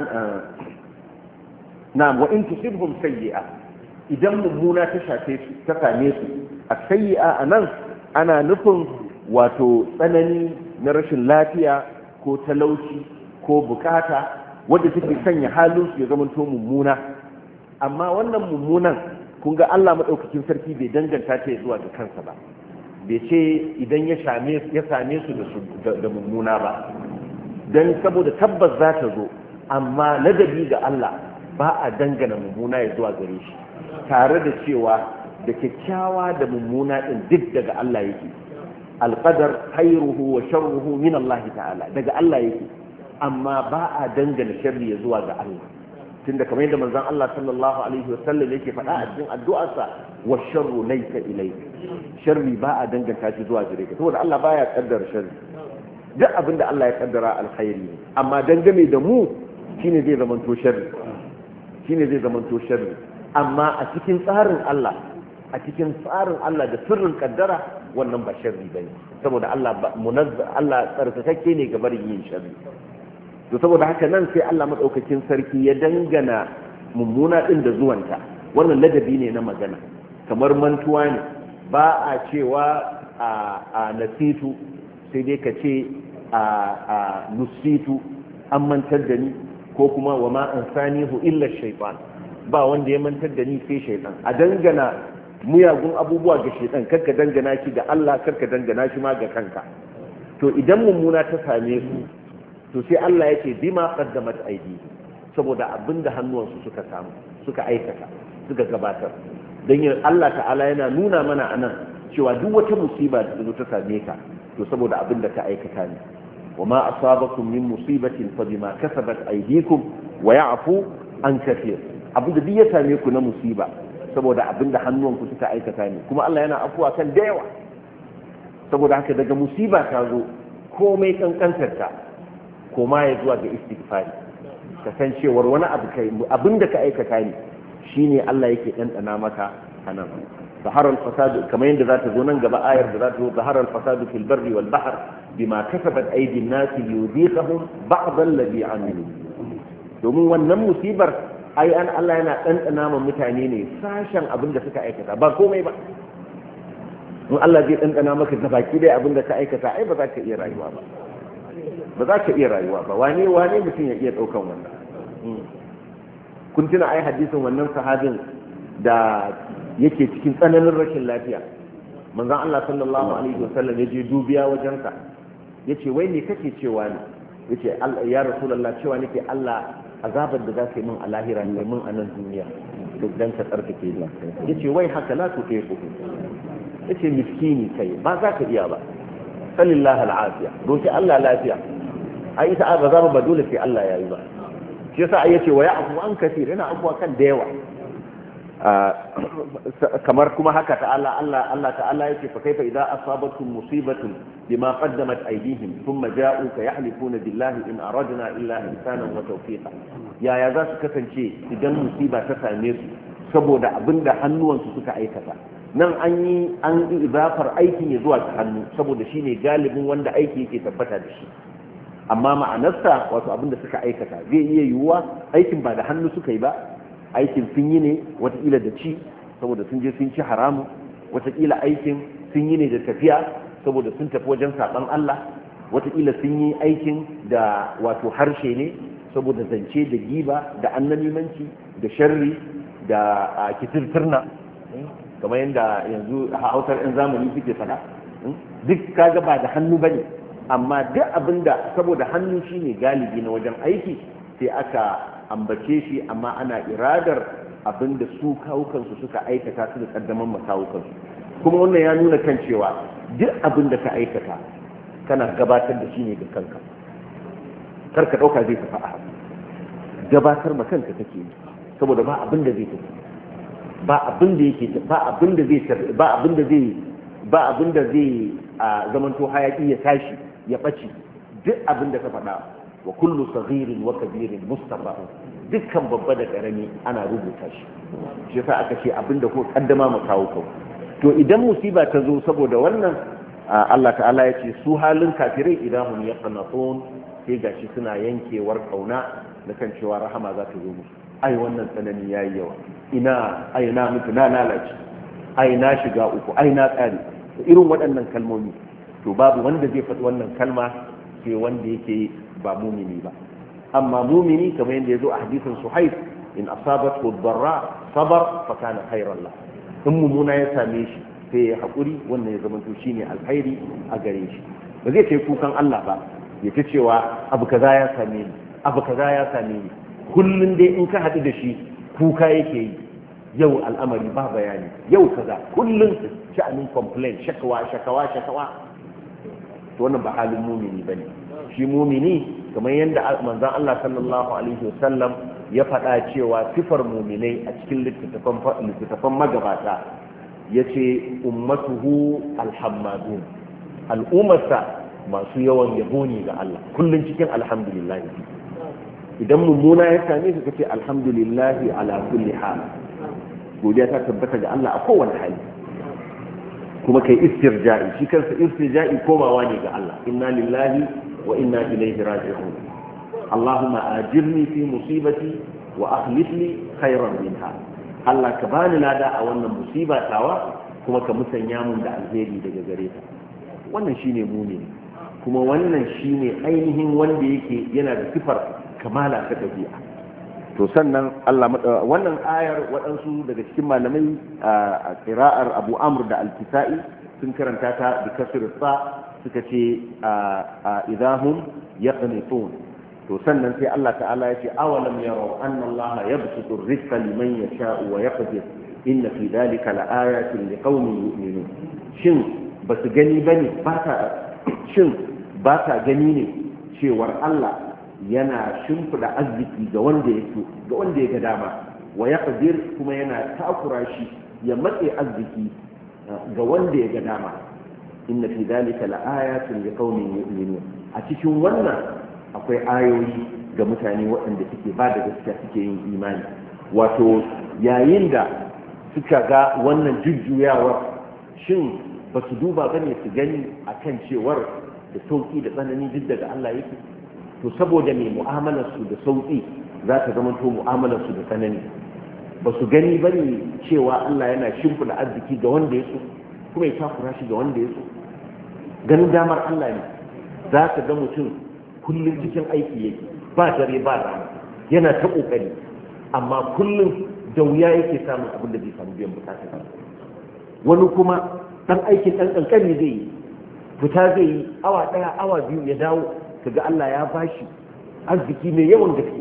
na'am wa in tusibhum sayyi'a idan mummuna ta shafe su ta same su as-sayyi'a anan ana nufin wato tsanani na rashin lafiya ko talauci ko bukata wanda take sanya halin su ya zama to mummuna. Amma wannan mummunan kun ga Allah madaukakin sarki bai danganta ta zuwa ga kansa ba, bai ce idan ya same ya same su da da mummuna ba, dan saboda tabbas za ta zo, amma ladabi ga Allah ba a dangana mummuna ya zuwa gare shi, tare da cewa da kyakkyawa da mummuna din duk daga Allah yake. Alqadar khairuhu wa sharruhu min Allah ta'ala, daga Allah yake, amma ba a dangana sharri ya zuwa ga Allah, tunda kamar yadda manzon Allah sallallahu alaihi wa sallam yake faɗa a cikin addu'arsa wa sharru laysa ilayka, sharri ba a danganta shi zuwa gare ka, saboda Allah baya kaddara sharri, duk abinda Allah ya kaddara alkhairi ne, amma dangane da mu shine zai zamanto sharri shine zai zamanto sharri amma a cikin tsarin Allah a cikin tsarin Allah da sirrin kaddara wannan ba sharri bane, saboda Allah munazza Allah tsarkakakke ne ga barin yin sharri. To saboda haka nan sai Allah madaukakin sarki ya dangana mummuna din da zuwanta, wannan ladabi ne na magana, kamar mantuwa ne, ba a cewa a a nasitu sai dai ka ce a a nusitu an mantar da ni, ko kuma wa ma ansanihu illa shaytan, ba wanda ya mantar da ni sai shaytan. A dangana muyagun abubuwa ga shaytan, karka dangana shi ga Allah, karka dangana shi ma ga kanka. To idan mummuna ta same su, to sai Allah yake bima qaddamat aidi, saboda abinda hannuwansu suka samu suka aikata suka gabatar. Dan yin Allah ta'ala yana nuna mana anan cewa duk wata musiba da ta same ka to saboda abinda ka aikata ne. وما أصابكم من مصيبة فبما كسبت أيديكم ويعفو عن كثير. abinda duk ya same ku na musiba saboda abinda hannuwanku suka aikata ne, kuma Allah yana afuwa kan da yawa. Saboda haka daga musiba ta zo komai kankantar ta koma ya zuwa ga istighfari, ka san cewar wani abu kai abinda ka aikata ne shine Allah yake dandana maka anan. ظهر الفساد كما يند ذات زونن غبا آير ذات ظهر الفساد في البر والبحر بما كسبت أيدي الناس ليذيقهم بعض الذي عملوا. domin wannan musibar ai an Allah yana ɗanɗana ma mutane ne sashen abin da suka aikata ba komai ba. in Allah zai ɗanɗana maka gabaki dai abin da ka aikata ai ba za ka iya rayuwa ba ba za ka iya rayuwa ba wane wane mutum ya iya ɗaukan wannan. kun tuna ai hadisin wannan sahabin da yake cikin tsananin rashin lafiya, manzon Allah sallallahu alaihi wasallam ya je dubiya wajensa, yace wai ne kake cewa ne? Yace ya rasulullah cewa nake Allah azabar da zaka yi min a lahira ne min a nan duniya duk dan ka tsarkake ni. Yace wai haka la to kai ku, yace miskini kai ba za ka iya ba, sallallahu al'afiya, roki Allah lafiya. ai ita azaba ba dole sai Allah yayi ba, shi yasa ai yace wa ya'fu an kaseer, yana abuwa kan da yawa. kamar kuma haka ta'ala Allah Allah ta'ala yake fa kaifa idza asabatkum musibatun bima qaddamat aydihim thumma ja'uka yahlifuna billahi in aradna illa ihsanan wa tawfiqa. yaya za su kasance idan musiba ta same su saboda abinda hannuwansu suka aikata? nan an yi an yi izafar aikin ya zuwa ga hannu saboda shine galibin wanda aiki yake tabbata da shi, amma ma'anarsa wato abinda suka aikata zai iya yiwuwa aikin ba da hannu suka yi ba, aikin sun yi ne watakila da ci saboda sun je sun ci haramu, watakila aikin sun yi ne da tafiya saboda sun tafi wajen saɓan Allah, watakila sun yi aikin da wato harshe ne saboda zance da giba da annamimanci da sharri da kitirtirna kamar yadda yanzu a hausar 'yan zamani suke fada. Duk kaga ba da hannu bane, amma duk abinda saboda hannu shine galibi na wajen aiki sai aka ambace shi, amma ana iradar abinda su kawukansu suka aikata su da kaddaman makawukansu. kuma wannan ya nuna kan cewa duk abinda ka aikata kana gabatar da shi ne ga kanka, karka dauka zai tafi a gabatar ma kanka kake yi, saboda ba abinda zai tafi ba abin da yake ba abin da zai ba abin da zai ba abin da zai zamanto hayaki ya tashi ya ɓace duk abin da ka faɗa wa kullu saghirin wa kabirin mustafa dukkan babba da karami ana rubuta shi shi yasa aka ce abin da ko kaddama mu kawo kawo to idan musiba ta zo saboda wannan Allah ta'ala ya ce su halin kafirai idan hum yaqnatun sai gashi suna yankewar kauna na kan cewa rahama za ta zo musu ai wannan tsanani yayi yawa ina ai na mutu na lalace ai na shiga uku ai na tsari irin waɗannan kalmomi to babu wanda zai faɗi wannan kalma sai wanda yake ba mumini ba amma mumini kamar yadda ya zo a hadisin Suhaib in asabathu ad-darra sabar fa kana khayran lahu in mumuna ya same shi sai ya haƙuri wannan ya zama to shine alkhairi a gare shi ba zai kai kukan Allah ba ya ta cewa abu kaza ya same ni abu kaza ya same ni kullun dai in ka haɗu da shi kuka yake yi yau al'amari ba bayani yau kaza kullun sha'anin complaint shakawa shakawa shakawa to wannan ba halin mumini bane shi mumini kamar yadda manzon Allah sallallahu alaihi wasallam ya faɗa cewa sifar muminai a cikin littattafan littattafan magabata yace ummatuhu alhammadun al'ummarsa masu yawan yabo ne ga Allah kullun cikin alhamdulillah idan mummuna ya same ka kace alhamdulillah ala kulli hal godiya ta tabbata ga Allah a kowane hali kuma kai istirja'i shi kansa istirja'i komawa ne ga Allah inna lillahi wa inna ilaihi raji'un Allahumma ajirni fi musibati wa akhlif li khayran minha Allah ka bani lada a wannan musiba tawa kuma ka musanya mun da alheri daga gare ta wannan shine mumini kuma wannan shine ainihin wanda yake yana da sifar kamala ta tabi'a to sannan Allah wannan ayar waɗansu daga cikin malamai a qira'ar Abu Amr da Al-Kisa'i sun karanta ta bi kasr sa suka ce idahum yaqnitun to sannan sai Allah ta'ala ya ce awalam yaraw anna Allah yabsutu ar-rizqa liman yasha'u wa yaqdir inna fi dhalika laayatin liqaumin yu'minun shin basu gani bane ba ta shin ba ta gani ne cewar Allah yana shimfida arziki ga wanda yake ga wanda ya ga dama wa yaqdir kuma yana takura shi ya matse arziki ga wanda ya ga dama inna fi dhalika laayatin liqaumin yu'minun a cikin wannan akwai ayoyi ga mutane waɗanda suke ba da gaskiya suke yin imani wato yayin da suka ga wannan jujjuyawar shin ba su duba ba ne su gani a kan cewar da sauƙi da tsanani duk daga Allah yake to saboda mai mu'amalarsu da sauƙi za ta zama to mu'amalarsu da tsanani ba su gani ba ne cewa Allah yana shimfiɗa arziki ga wanda ya so kuma ya takura shi ga wanda ya so ganin damar Allah ne za ka ga mutum kullum cikin aiki yake ba dare ba rana yana ta kokari amma kullum da wuya yake samun abin da zai samu biyan bukata wani kuma dan aikin dan kankani zai yi fita zai yi awa daya awa biyu ya dawo kaga Allah ya bashi arziki mai yawan gaske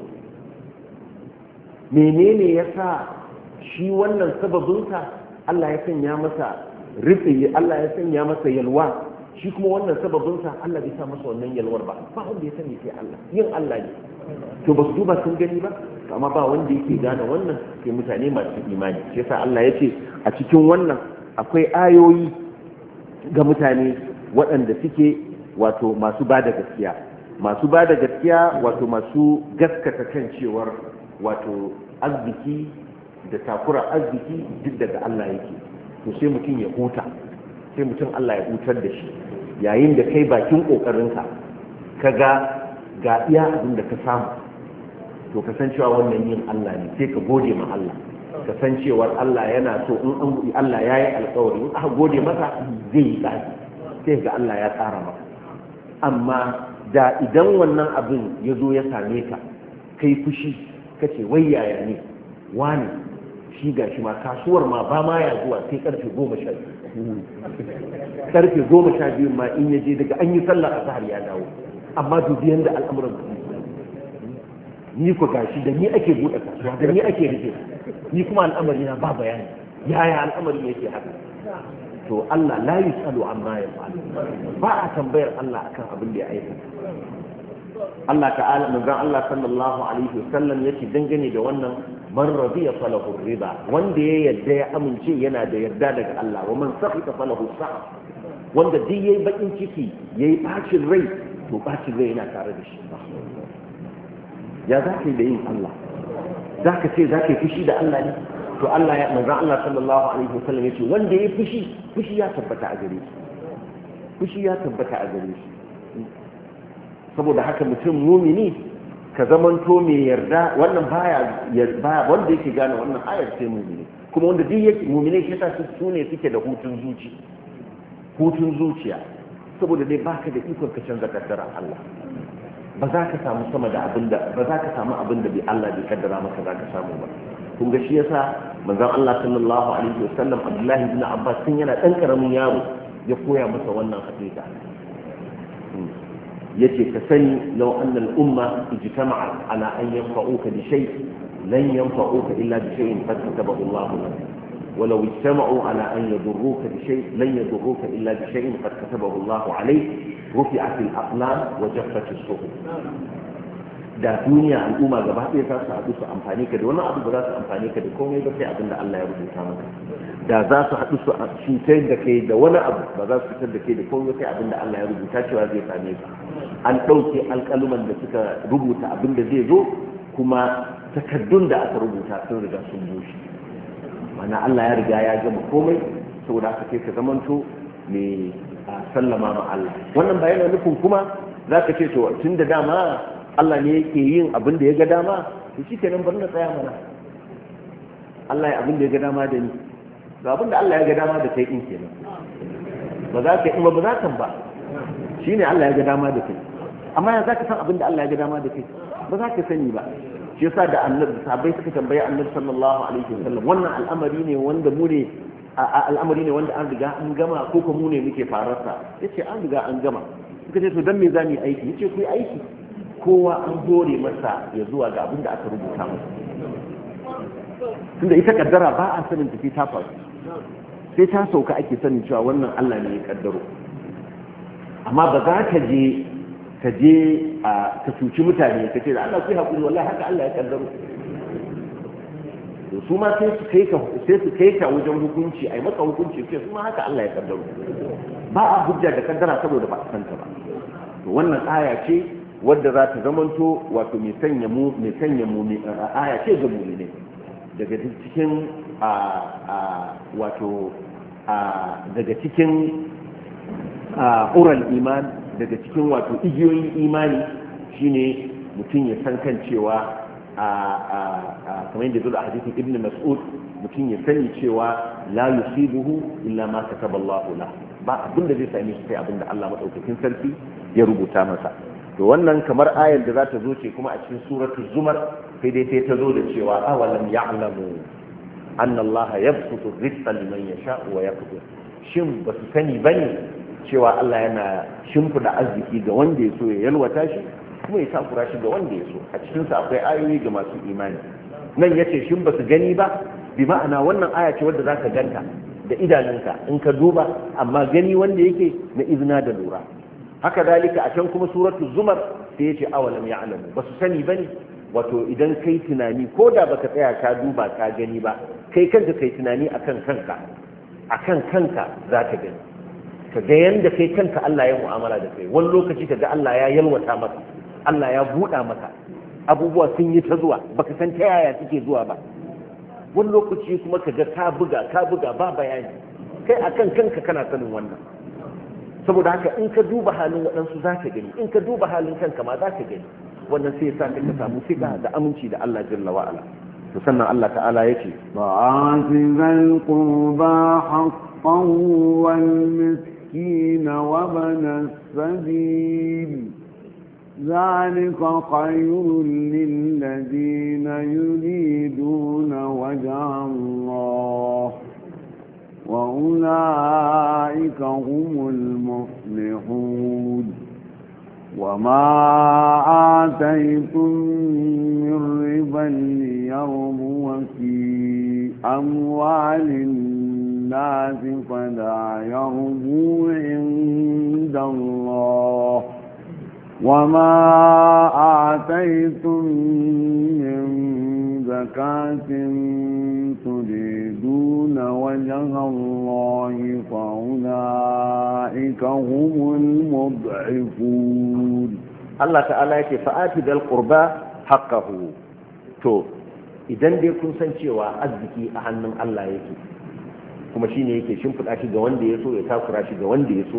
menene yasa shi wannan sababinsa Allah ya sanya masa rufi Allah ya sanya masa yalwa shi kuma wannan sababinsa Allah bai sa masa wannan yalwar ba ba wanda ya sani sai Allah yin Allah ne to ba su duba sun gani ba amma ba wanda yake gane wannan sai mutane masu imani shi yasa Allah ya ce a cikin wannan akwai ayoyi ga mutane waɗanda suke wato masu ba da gaskiya masu ba da gaskiya wato masu gaskata kan cewar wato arziki da takura arziki duk daga Allah yake to sai mutum ya huta sai mutum Allah ya hutar da shi yayin da kai bakin kokarinka ka ga ga iya abin da ka samu to ka san cewa wannan yin Allah ne sai ka gode ma Allah ka san cewa Allah yana so in an Allah ya yi alƙawari in aka gode masa zai yi tsari sai ga Allah ya tsara maka amma da idan wannan abin ya zo ya same ka kai fushi ka ce wai yaya ne wani shi ga shi ma kasuwar ma ba ma ya zuwa sai karfe goma sha biyu karfe goma sha biyu ma in ya je daga an yi sallah a zahar ya dawo amma dubi yanda al'amuran ni ko gashi da ni ake buɗe kasuwa da ni ake rufe ni kuma al'amari na ba bayani yaya al'amari yake haka to Allah la yusalu amma yaf'al ba a tambayar Allah akan abin da ya aikata Allah ta'ala manzon Allah sallallahu alaihi wasallam yake dangane da wannan man radiya falahu riba wanda ya yarda ya amince yana da yarda daga Allah wa man sakhita falahu sa'a wanda duk yayi bakin ciki yayi bacin rai to bacin rai yana tare da shi ya zaka da yin Allah zaka ce zaka yi fushi da Allah ne to Allah ya manzon Allah sallallahu alaihi wasallam yace wanda yayi fushi fushi ya tabbata a gare shi fushi ya tabbata a gare shi saboda haka mutum mumini ka zamanto mai yarda wannan baya baya wanda yake gane wannan ayar sai mumini kuma wanda duk yake mumini shi ta su ne suke da hutun zuci hutun zuciya saboda dai baka da ikon ka canza kaddarar Allah ba za ka samu sama da abinda ba za ka samu abinda bai Allah bai kaddara maka za ka samu ba kun ga shi yasa manzon Allah sallallahu alaihi wasallam Abdullahi ibn Abbas tun yana dan karamin yaro ya koya masa wannan hakika yace ka sani law anna al-umma ijtama'at ala an yanfa'uka bi shay lan yanfa'uka illa bi shay'in qad katabahu Allah lak ولو اجتمعوا على أن يضروك بشيء لن يضروك إلا بشيء قد كتبه الله عليك رفعت الأقلام وجفت الصحف da duniya al'umma gaba ɗaya za su haɗu su amfani ka da wani abu ba za su amfani ka da komai ba sai abin da Allah ya rubuta maka da za su haɗu su cutar da kai da wani abu ba za su fitar da kai da komai sai abin da Allah ya rubuta cewa zai same ka an ɗauke alƙaluman da suka rubuta abin da zai zo kuma takaddun da aka rubuta sun riga sun bushe mana Allah ya riga ya gama komai saboda haka kai ka zamanto mai sallama ma Allah wannan ba yana nufin kuma za ka ce to tun da dama Allah ne yake yin abin da ya ga dama to shi kenan bari na tsaya mana Allah ya abin da ya ga dama da ni ga abin da Allah ya ga dama da kai in kenan ba za ka ba za ka ba shine Allah ya ga dama da kai amma ya za ka san abin da Allah ya ga dama da kai ba za ka sani ba shi yasa da annabi sahabbai suka tambaye annabi sallallahu alaihi wasallam wannan al'amari ne wanda mu ne al'amari ne wanda an riga an gama ko kuma mu ne muke fararsa yace an riga an gama suka ce to dan me za mu yi aiki yace ku yi aiki kowa an hore masa ya zuwa ga abin da aka rubuta masa tunda ita kaddara ba a sanin tafi ta faru sai ta sauka ake sanin cewa wannan Allah ne ya kaddaro amma ba za ka je ka je a ka cuci mutane ka ce da Allah ku yi haƙuri wallahi haka Allah ya kaddaro to su ma sai su kai ka sai su kai ka wajen hukunci ai maka hukunci sai su ma haka Allah ya kaddaro ba a hujja da kaddara saboda ba a santa ba to wannan aya ce wadda za ta zamanto wato mai sanya mu mai sanya mu aya ce ga mu'mini daga cikin a a wato a daga cikin a ural iman daga cikin wato igiyoyin imani shine mutum ya san kan cewa a a kamar yadda zuwa hadisin ibn mas'ud mutum ya sani cewa la yusibuhu illa ma kataballahu la ba abinda zai same shi sai abinda Allah madaukakin sarki ya rubuta masa to wannan kamar ayar da za ta zo ce kuma a cikin suratul zumar sai dai sai ta zo da cewa awalam ya'lamu anna Allah yabsutu rizqa liman yasha wa yaqdir shin ba su sani bane cewa Allah yana shimfida arziki ga wanda ya so ya yalwata shi kuma ya takura shi ga wanda ya so a cikin sa akwai ayoyi ga masu imani nan yace shin ba su gani ba bi ma'ana wannan aya ce wadda zaka ganta da idanunka in ka duba amma gani wanda yake na izina da lura haka dalika a can kuma suratul zumar sai yace awalam ya'lamu basu sani bane wato idan kai tunani ko da baka tsaya ka duba ka gani ba kai kanka kai tunani akan kanka akan kanka zaka gani kaga yanda kai kanka Allah ya mu'amala da kai wani lokaci kaga Allah ya yalwata maka Allah ya buɗa maka abubuwa sun yi ta zuwa baka san ta yaya suke zuwa ba wani lokaci kuma kaga ka buga ka buga ba bayani kai akan kanka kana sanin wannan saboda haka in ka duba halin waɗansu za ka gani in ka duba halin kanka ma za ka gani wannan sai sa ka samu siga da aminci da Allah jalla wa ala to sannan Allah ta'ala yake ba'atizal qurba haqqan wal miskin wa bana sabil ذلك خير للذين يريدون وجه الله وأولئك هم المفلحون وما آتيتم من ربا ليربو في أموال الناس فلا يربو عند الله وما آتيتم من زكاة تريدون وجه الله فأولئك هم المضعفون. الله تعالى يقول فآتي ذا القربى حقه. تو idan dai kun san cewa arziki a hannun Allah yake kuma shine yake shimfiɗa shi ga wanda ya so ya takura shi ga wanda ya so,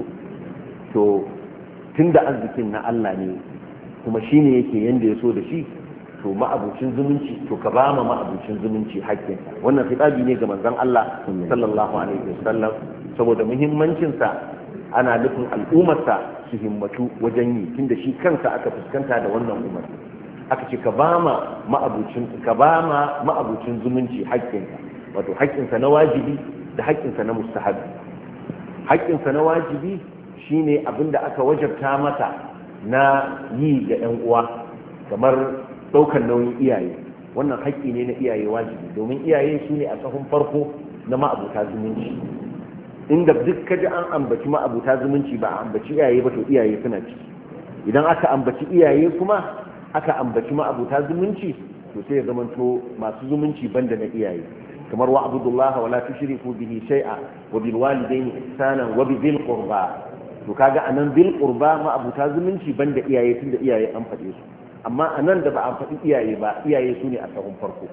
to tunda arzikin na Allah ne kuma shine yake yanda ya so da shi, to ma'abucin zumunci to ka ba ma ma'abucin zumunci haƙƙinsa. Wannan fitabi ne ga manzon Allah sallallahu alaihi wasallam, saboda muhimmancin sa ana nufin al'ummarsa su himmatu wajen yi, tunda shi kansa aka fuskanta da wannan umar. Aka ce ka ba ma ma'abucin ka ba ma ma'abucin zumunci haƙƙinsa, wato haƙƙinsa na wajibi da haƙƙinsa na mustahabi. Haƙƙinsa na wajibi shine abinda aka wajabta mata na yi ga 'yan uwa, kamar ɗaukar nauyin iyaye. Wannan haƙƙi ne na iyaye wajibi, domin iyaye su ne a tsahon farko na ma'abuta zumunci. Inda duk kaji an ambaci ma'abuta zumunci ba a ambaci iyaye ba, to iyaye suna ciki. Idan aka ambaci iyaye kuma aka ambaci ma'abuta zumunci, to sai ya zamanto masu zumunci banda na iyaye, kamar wa abudullah wa la tushriku bihi shay'a wa bil walidayni ihsanan wa bil qurba. To kaga anan bil qurba ma'abuta zumunci banda iyaye, tunda iyaye an faɗe su, amma anan da ba a faɗi iyaye ba, iyaye su ne a tsahon farko.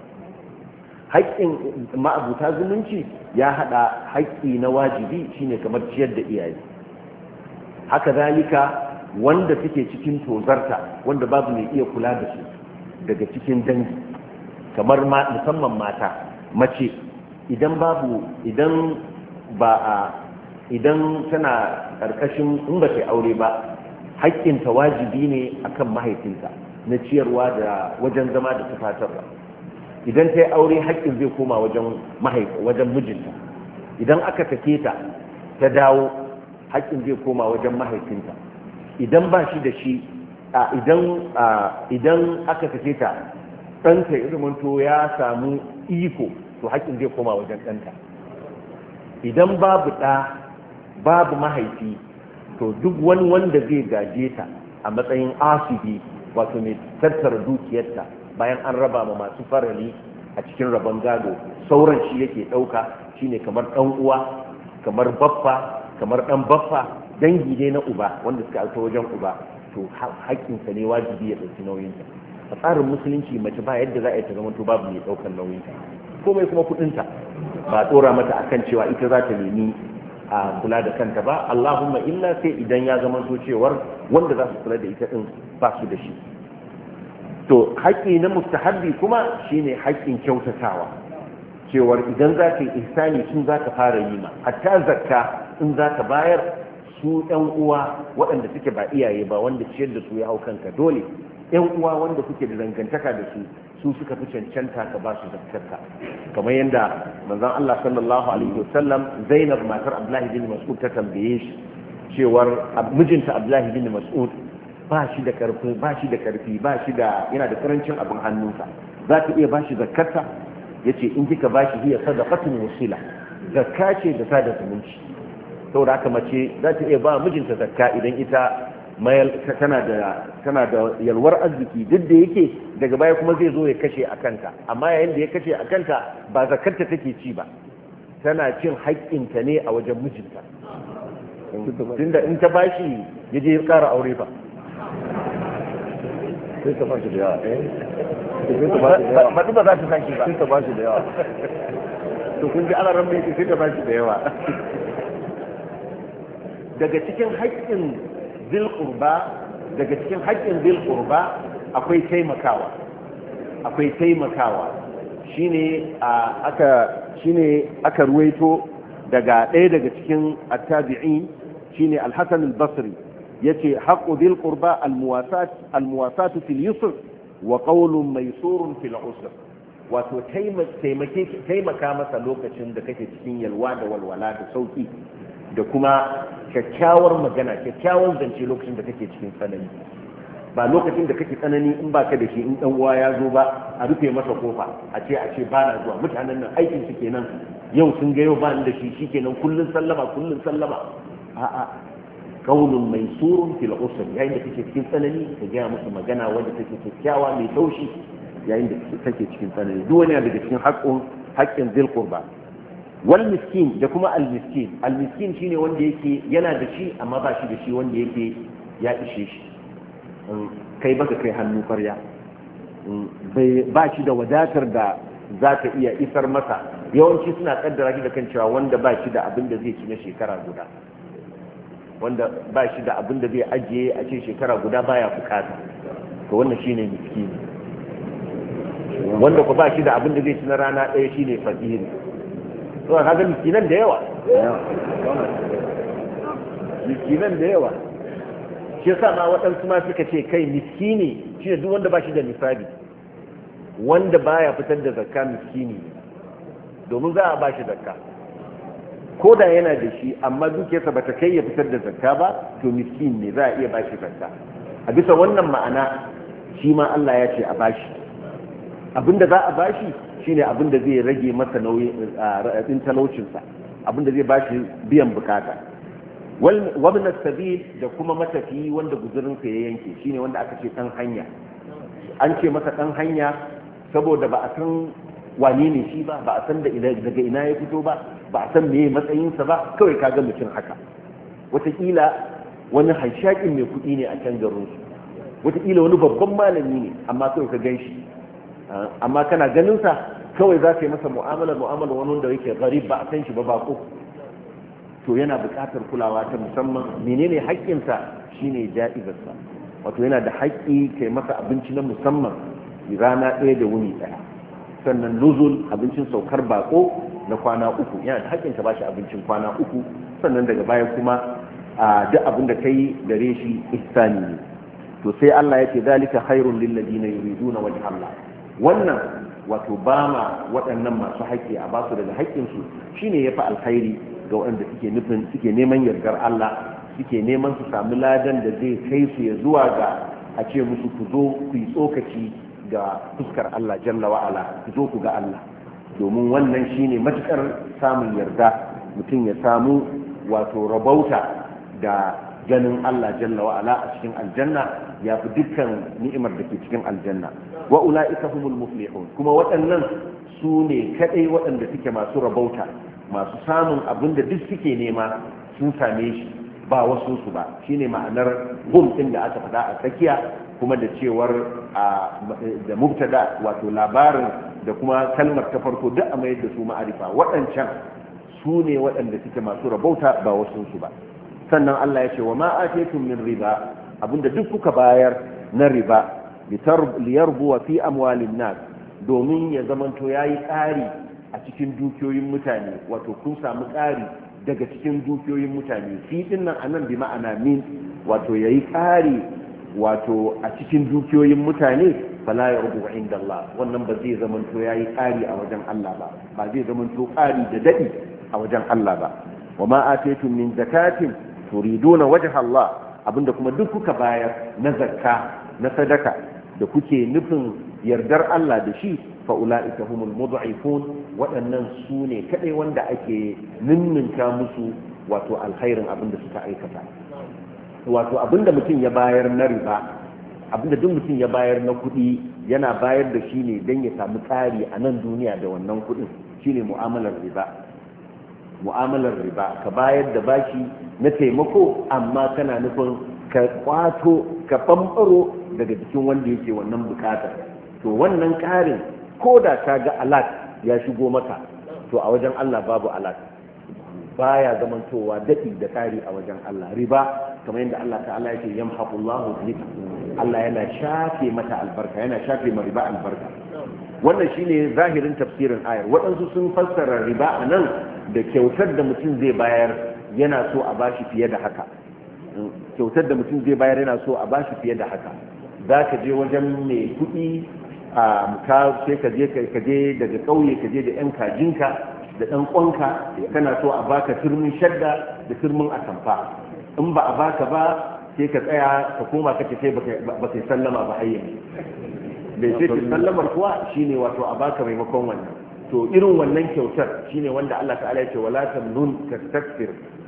Haƙƙin ma'abuta zumunci ya haɗa haƙƙi na wajibi shine kamar ciyar da iyaye, haka zalika wanda suke cikin tozarta, wanda babu mai iya kula da su daga cikin dangi, kamar musamman mata, mace idan babu idan ba a idan tana karkashin in ba ta aure ba, haƙƙinta wajibi ne akan mahaifinta na ciyarwa da wajen zama da tufatarwa. Idan ta yi aure haƙƙin zai koma wajen mahaifa wajen mijinta. Idan aka take ta ta dawo, haƙƙin zai koma wajen mahaifinta. Idan ba shi da shi idan idan aka take ta ɗanta ya zamanto ya samu iko, to haƙƙin zai koma wajen ɗanta. Idan babu ɗa babu mahaifi, to duk wani wanda zai gaje ta a matsayin asibi, wato mai tattara dukiyarta bayan an raba ma masu farali a cikin rabon gado, sauran shi yake ɗauka, shine kamar ɗan uwa, kamar baffa, kamar ɗan baffa, dangi ne na uba wanda suka alta wajen uba, to haƙƙinsa ne wajibi ya ɗauki nauyinta. A tsarin musulunci mace ba yadda za a yi ta zama to babu mai ɗaukar nauyinta, komai kuma kuɗinta ba a ɗora mata akan cewa ita za ta nemi a kula da kanta ba, Allahumma illa sai idan ya zama to cewar wanda za su kula da ita ɗin ba su da shi. To haƙƙi na mustahabbi kuma shine haƙƙin kyautatawa, cewar idan za ka yi ihsani tun za ka fara yi ma, hatta zakka in za ka bayar, su ɗan uwa waɗanda suke ba iyaye ba, wanda ciyar da su ya hau kanka dole, ɗan uwa wanda kuke da dangantaka da su, su suka fi cancanta ka ba su zakkarka. Kamar yadda manzon Allah sallallahu alaihi wasallam, Zainab matar Abdullahi bin Mas'ud ta tambaye shi cewar mijinta Abdullahi bin Mas'ud ba shi da karfi ba shi da karfi ba shi da yana da karancin abin hannunsa, za ka iya ba shi zakkarta? Yace in kika ba shi hiya sadaqatun wasila, zakka ce da sada zumunci. Saboda haka mace za ta iya ba mijinta zakka idan ita tana da tana da yalwar arziki, duk da yake daga baya kuma zai zo ya kashe a kanta, amma yayin da ya kashe a kanta ba zakarta take ci ba, tana cin haƙƙinta ne a wajen mijinta. Tunda in ta bashi ya je ya ƙara aure ba, sai ta bashi da yawa baɗi ba za ta sake ba, sai ta bashi da yawa. To kun ji ana ran mai sai ta bashi da yawa. Daga cikin haƙƙin bil qurba daga cikin haƙƙin bil qurba akwai taimakawa akwai taimakawa shine aka shine aka ruwaito daga ɗaya daga cikin at-tabi'in shine al-Hasan al-Basri yace haqqu bil qurba al-muwasat al-muwasat fil yusr wa qawlun maysurun fil usr, wato taimake taimaka masa lokacin da kake cikin yalwa da walwala da sauki, da kuma kyakkyawar magana kyakkyawar zance lokacin da kake cikin tsanani, ba lokacin da kake tsanani in baka da shi, in dan uwa ya zo ba a rufe masa kofa a ce a ce ba na zuwa, mutanen nan aikin su kenan, yau sun ga yau ba ni da shi shikenan kullun sallama kullun sallama. A'a, qaulun maysurun fil usr yayin da kake cikin tsanani ka ga musu magana wanda take kyakkyawa mai taushi yayin da kake cikin tsanani duk wani daga cikin haƙƙin haƙƙin zil qurba wal miskin da kuma al miskin al miskin shine wanda yake yana da shi amma ba shi da shi wanda yake ya ishe shi kai baka kai hannu ƙarya ba shi da wadatar da za ka iya isar masa yawanci suna kaddara shi da kan cewa wanda ba shi da abin da zai ci na shekara guda wanda ba shi da abin da zai ajiye a ce shekara guda baya bukata to wannan shine miskini wanda ku ba shi da abin da zai ci na rana ɗaya shine fakiri to kaga miskinan da yawa miskinan da yawa shi yasa ma waɗansu ma suka ce kai miskini shine duk wanda ba shi da nisabi wanda baya fitar da zakka miskini domin za a ba shi zakka ko da yana da shi amma dukiyarsa bata kai ya fitar da zakka ba to miskin ne za a iya ba shi zakka a bisa wannan ma'ana shi ma Allah ya ce a bashi abinda za a bashi shine abinda zai rage masa nauyin radin talaucinsa abinda zai bashi biyan bukata wabin sabil da kuma matafi wanda guzurinsa ya yanke shine wanda aka ce dan hanya an ce masa dan hanya saboda ba a san wane ne shi ba ba a san daga ina ya fito ba ba a san meye matsayinsa ba kawai kaga mutum haka wataƙila wani hanshakin mai kuɗi ne a can garinsu wataƙila wani babban malami ne amma kawai ka gan shi amma kana ganinsa kawai za ka yi masa mu'amalar mu'amalar wani wanda yake garib ba a san shi ba bako to yana buƙatar kulawa ta musamman menene haƙƙinsa shine ja'izarsa wato yana da haƙƙi kai masa abinci na musamman rana ɗaya da wuni ɗaya sannan nuzul abincin saukar bako na kwana uku yana da haƙƙin ka bashi abincin kwana uku sannan daga baya kuma a duk abin da kai gare shi ihsani ne to sai Allah ya ce zalika khairul lil ladina yuriduna wajha Allah wannan wato ba ma waɗannan masu haƙƙi a basu daga haƙƙin su shine yafi alkhairi ga waɗanda suke nufin suke neman yardar Allah suke neman su sami ladan da zai kai su ya zuwa ga a ce musu ku zo ku yi tsokaci ga fuskar Allah jalla wa'ala ku zo ku ga Allah domin wannan shine matukar samun yarda mutum ya samu wato rabauta da ganin Allah jalla wa'ala a cikin aljanna ya fi dukkan ni'imar da ke cikin aljanna wa ula'ika humul muflihun kuma waɗannan su ne kaɗai waɗanda suke masu rabauta masu samun abin da duk suke nema sun same shi ba wasu su ba shine ma'anar hum din da aka faɗa a tsakiya kuma da cewar da mubtada wato labarin da kuma kalmar ta farko duk a mayar da su ma'arifa waɗancan su ne waɗanda suke masu rabauta ba wasu su ba sannan Allah ya ce wa ma ataytum min riba abinda duk kuka bayar na riba liyarbu fi amwalin nas domin ya zamanto yayi ƙari a cikin dukiyoyin mutane wato kun samu ƙari daga cikin dukiyoyin mutane fi din nan anan bi ma'ana min wato yayi ƙari wato a cikin dukiyoyin mutane fala yarbu inda Allah wannan ba zai zamanto yayi ƙari a wajen Allah ba ba zai zamanto ƙari da dadi a wajen Allah ba wa ma ataytum min zakatin turiduna wajha Allah abinda kuma duk kuka bayar na zakka na sadaka da kuke nufin yardar Allah da shi fa ulaika humul mud'ifun waɗannan su ne kadai wanda ake ninninka musu wato alkhairin abinda suka aikata wato abinda mutum ya bayar na riba abinda duk mutum ya bayar na kuɗi yana bayar da shi ne don ya samu tsari a nan duniya da wannan kuɗin shine mu'amalar riba mu'amalar riba ka bayar da bashi na taimako amma kana nufin ka kwato ka bambaro daga cikin wanda yake wannan bukatar to wannan ƙarin ko da ka ga alat ya shigo maka to a wajen Allah babu alat baya zamantowa daɗi da ƙari a wajen Allah riba kamar yadda Allah ta'ala yake yamhaqullahu riba Allah yana shafe mata albarka yana shafe ma riba albarka wannan shine zahirin tafsirin ayar waɗansu sun fassara riba a nan da kyautar da mutum zai bayar yana so a bashi fiye da haka kyautar da mutum zai bayar yana so a bashi fiye da haka za ka je wajen mai kuɗi a ka sai ka je ka je daga ƙauye ka je da yan kajinka da ɗan ƙwanka kana so a baka turmin shadda da turmin atamfa in ba a baka ba sai ka tsaya ka koma ka ce sai ba kai sallama ba hayyan bai ce ki sallamar kuwa shine wato a baka maimakon wannan to irin wannan kyautar shine wanda Allah ta'ala ya ce wala tamnun tastakbir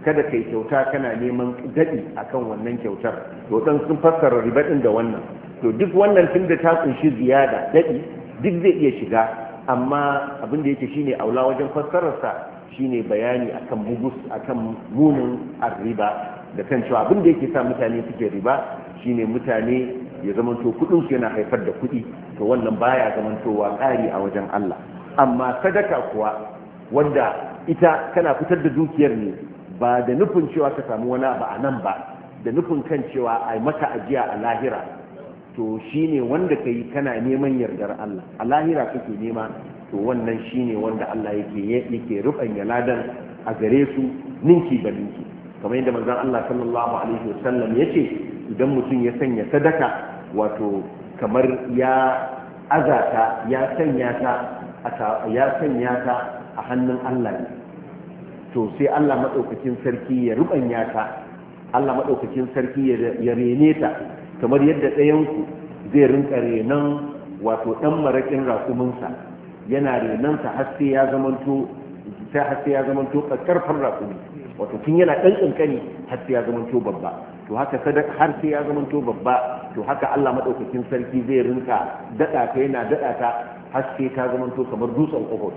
kada kai kyauta kana neman dadi akan wannan kyautar to dan sun fassara riba din da wannan to duk wannan tunda ta kunshi ziyada dadi duk zai iya shiga amma abin da yake shine aula wajen fassararsa shine bayani akan bugus akan munin riba da kan cewa abin da yake sa mutane suke riba shine mutane ya zamanto kudin su yana haifar da kudi to wannan baya zamantowa ƙari a wajen Allah amma sadaka kuwa wanda ita kana fitar da dukiyar ne ba da nufin cewa ka samu wani ba a nan ba da nufin kan cewa a maka ajiya a lahira to shine wanda kai kana neman yardar Allah a lahira kake nema to wannan shine wanda Allah yake yake rubanya ladan a gare su ninki ba ninki kamar yadda manzon Allah sallallahu alaihi wasallam yace idan mutum ya sanya sadaka wato kamar ya azata ya sanya ta ya sanya ta a hannun Allah ne to sai Allah madaukakin sarki ya rubanya ta Allah madaukakin sarki ya rene ta kamar yadda ɗayan ku zai rinka renon wato dan marakin rakuminsa yana renonsa har sai ya zamanto sai har sai ya zamanto karfar rakumi wato tun yana dan kankani har sai ya zamanto babba to haka sadaka har sai ya zamanto babba to haka Allah madaukakin sarki zai rinka dada ta yana dada ta har sai ta zamanto kamar dutsen Uhud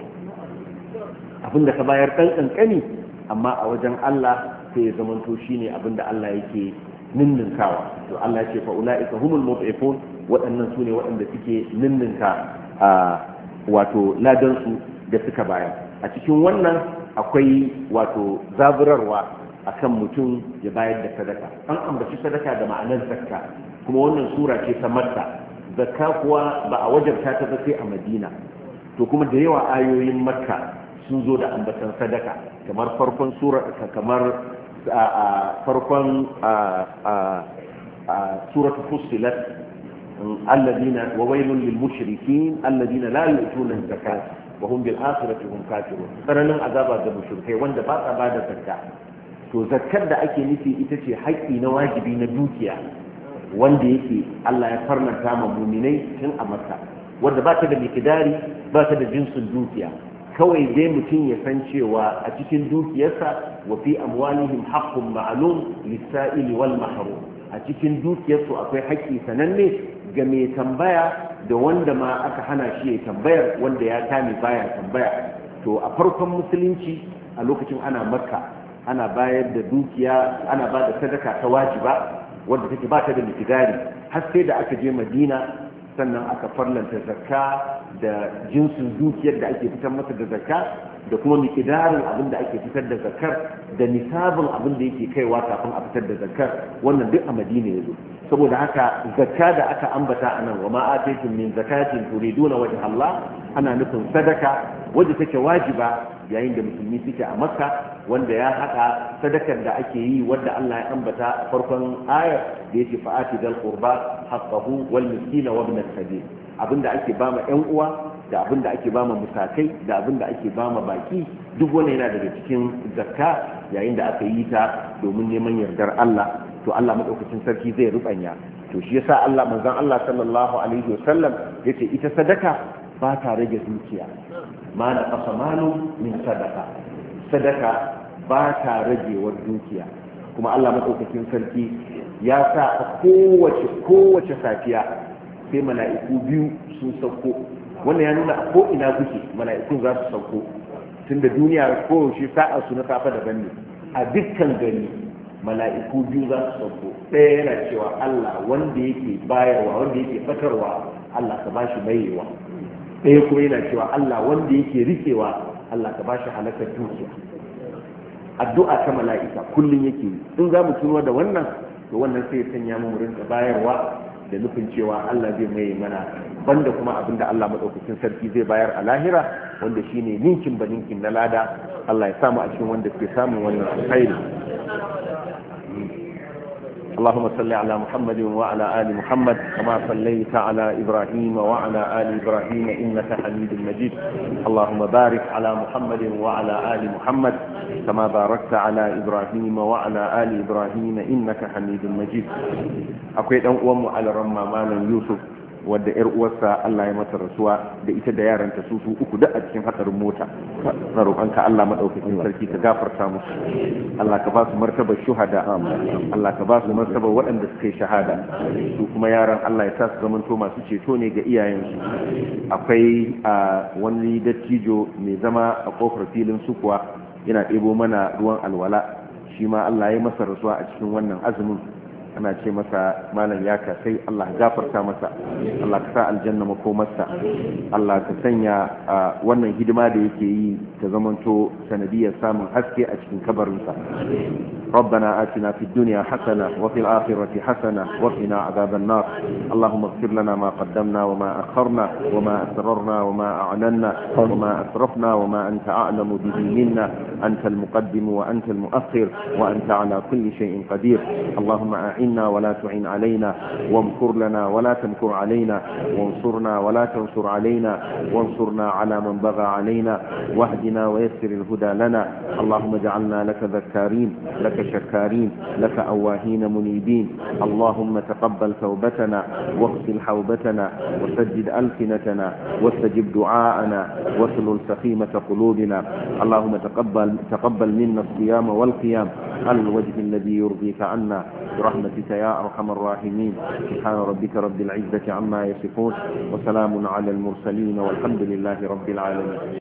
abinda ka bayar dan kankani amma a wajen Allah sai ya zamanto shine abinda Allah yake ninninkawa to Allah ya ce fa ulaika humul mud'ifun waɗannan sune waɗanda suke ninninka a wato ladan su da suka bayar a cikin wannan akwai wato zaburarwa akan mutum ya bayar da sadaka an ambaci sadaka da ma'anar zakka kuma wannan sura ce ta Makka zakka kuwa ba a wajabta ta ba sai a Madina to kuma da yawa ayoyin Makka sun zo da ambatan sadaka kamar farkon sura kamar a farkon suratul fussilat alladina wa wailul lil mushrikin alladina la yu'tuna zakata wa hum bil akhirati hum kafirun tsananin azaba ga mushrikai wanda ba sa bada zakka to zakkar da ake nufi ita ce haƙƙi na wajibi na dukiya wanda yake Allah ya farnanta ma mu'minai tun a Makka wanda ba ta da mikidari ba ta da jinsin dukiya kawai dai mutum ya san cewa a cikin dukiyarsa wa fi amwalihim haqqun ma'lum lis-sa'ili wal mahrum a cikin dukiyarsu akwai haƙƙi sananne ga mai tambaya da wanda ma aka hana shi ya tambayar wanda ya kame baya tambaya to a farkon musulunci a lokacin ana Makka ana bayar da dukiya ana ba da sadaka ta wajiba wanda take ba ta da mikidari har sai da aka je Madina sannan aka farlanta zakka da jinsin dukiyar da ake fitar masa da zakka da kuma mikidarin abin da ake fitar da zakkar da nisabin abin da yake kaiwa kafin a fitar da zakkar wannan duk a Madina yazo saboda haka zakka da aka ambata anan wa ma ataytum min zakatin turiduna wajha Allah ana nufin sadaka wadda take wajiba yayin da musulmi suke a Makka wanda ya haɗa sadakar da ake yi wadda Allah ya ambata a farkon ayar da yake fa'ati dal qurba haqqahu wal miskina wa ibn as-sabil abinda ake bama ƴan uwa da abinda ake bama musakai da abinda ake bama baki duk wannan yana daga cikin zakka yayin da aka yi ta domin neman yardar Allah to Allah madaukakin sarki zai rubanya to shi yasa Allah manzon Allah sallallahu alaihi wasallam yace ita sadaka ba ta rage dukiya ma na kasa malu min sadaka sadaka ba ta ragewar dukiya kuma Allah madaukakin sarki ya sa a kowace kowace safiya sai mala'iku biyu sun sauko wannan ya nuna a ko ina kuke mala'ikun za su sauko tunda duniya kowace sa'a su na safa daban ne a dukkan gari mala'iku biyu za su sauko ɗaya yana cewa Allah wanda yake bayarwa wanda yake fatarwa Allah ka bashi mayewa ɗaya kuma yana cewa Allah wanda yake rikewa Allah ka bashi halakar dukiya addu'a ta mala'ika kullum yake yi in za mu tuno da wannan to wannan sai ya sanya mu rinka bayarwa da nufin cewa Allah zai mai mana banda kuma abinda Allah madaukakin sarki zai bayar a lahira wanda shine ninkin ba ninkin na lada Allah ya samu a cikin wanda ke samun wannan alkhairi اللهم صل على محمد وعلى آل محمد كما صليت على إبراهيم وعلى آل إبراهيم إنك حميد مجيد اللهم بارك على محمد وعلى آل محمد كما باركت على إبراهيم وعلى آل إبراهيم إنك حميد مجيد أقول أن أم على رمى مالا يوسف wadda yar uwarsa Allah ya mata rasuwa da ita da yaranta su su uku da a cikin hatsarin mota na roƙonka Allah madaukakin sarki ka gafarta musu Allah ka ba su martabar shuhada Allah ka ba su martabar waɗanda suka yi shahada su kuma yaran Allah ya sa su zamanto masu ceto ne ga iyayensu. Akwai a wani dattijo mai zama a kofar filin sukuwa yana ɗebo mana ruwan alwala, shi ma Allah ya masa rasuwa a cikin wannan azumin. Ana ce masa malam ya kasai, Allah gafarta masa, Allah ka sa aljanna makomarsa, Allah ka sanya wannan hidima da yake yi ta zamanto sanadiyar samun haske a cikin kabarinsa. ربنا آتنا في الدنيا حسنة وفي الآخرة حسنة وقنا عذاب النار. اللهم اغفر لنا ما قدمنا وما أخرنا وما أسررنا وما أعلنا وما أسرفنا وما أنت أعلم به منا. أنت المقدم وأنت المؤخر وأنت على كل شيء قدير. اللهم أعنا ولا تعن علينا، وامكر لنا ولا تمكر علينا، وانصرنا ولا تنصر علينا، وانصرنا على من بغى علينا، واهدنا ويسر الهدى لنا. اللهم اجعلنا لك ذكارين لك شكارين لك أواهين منيبين. اللهم تقبل توبتنا واغسل حوبتنا وسجد ألسنتنا واستجب دعاءنا واسلل سخيمة قلوبنا. اللهم تقبل تقبل منا الصيام والقيام على الوجه الذي يرضيك عنا برحمتك يا أرحم الراحمين. سبحان ربك رب العزة عما يصفون وسلام على المرسلين والحمد لله رب العالمين.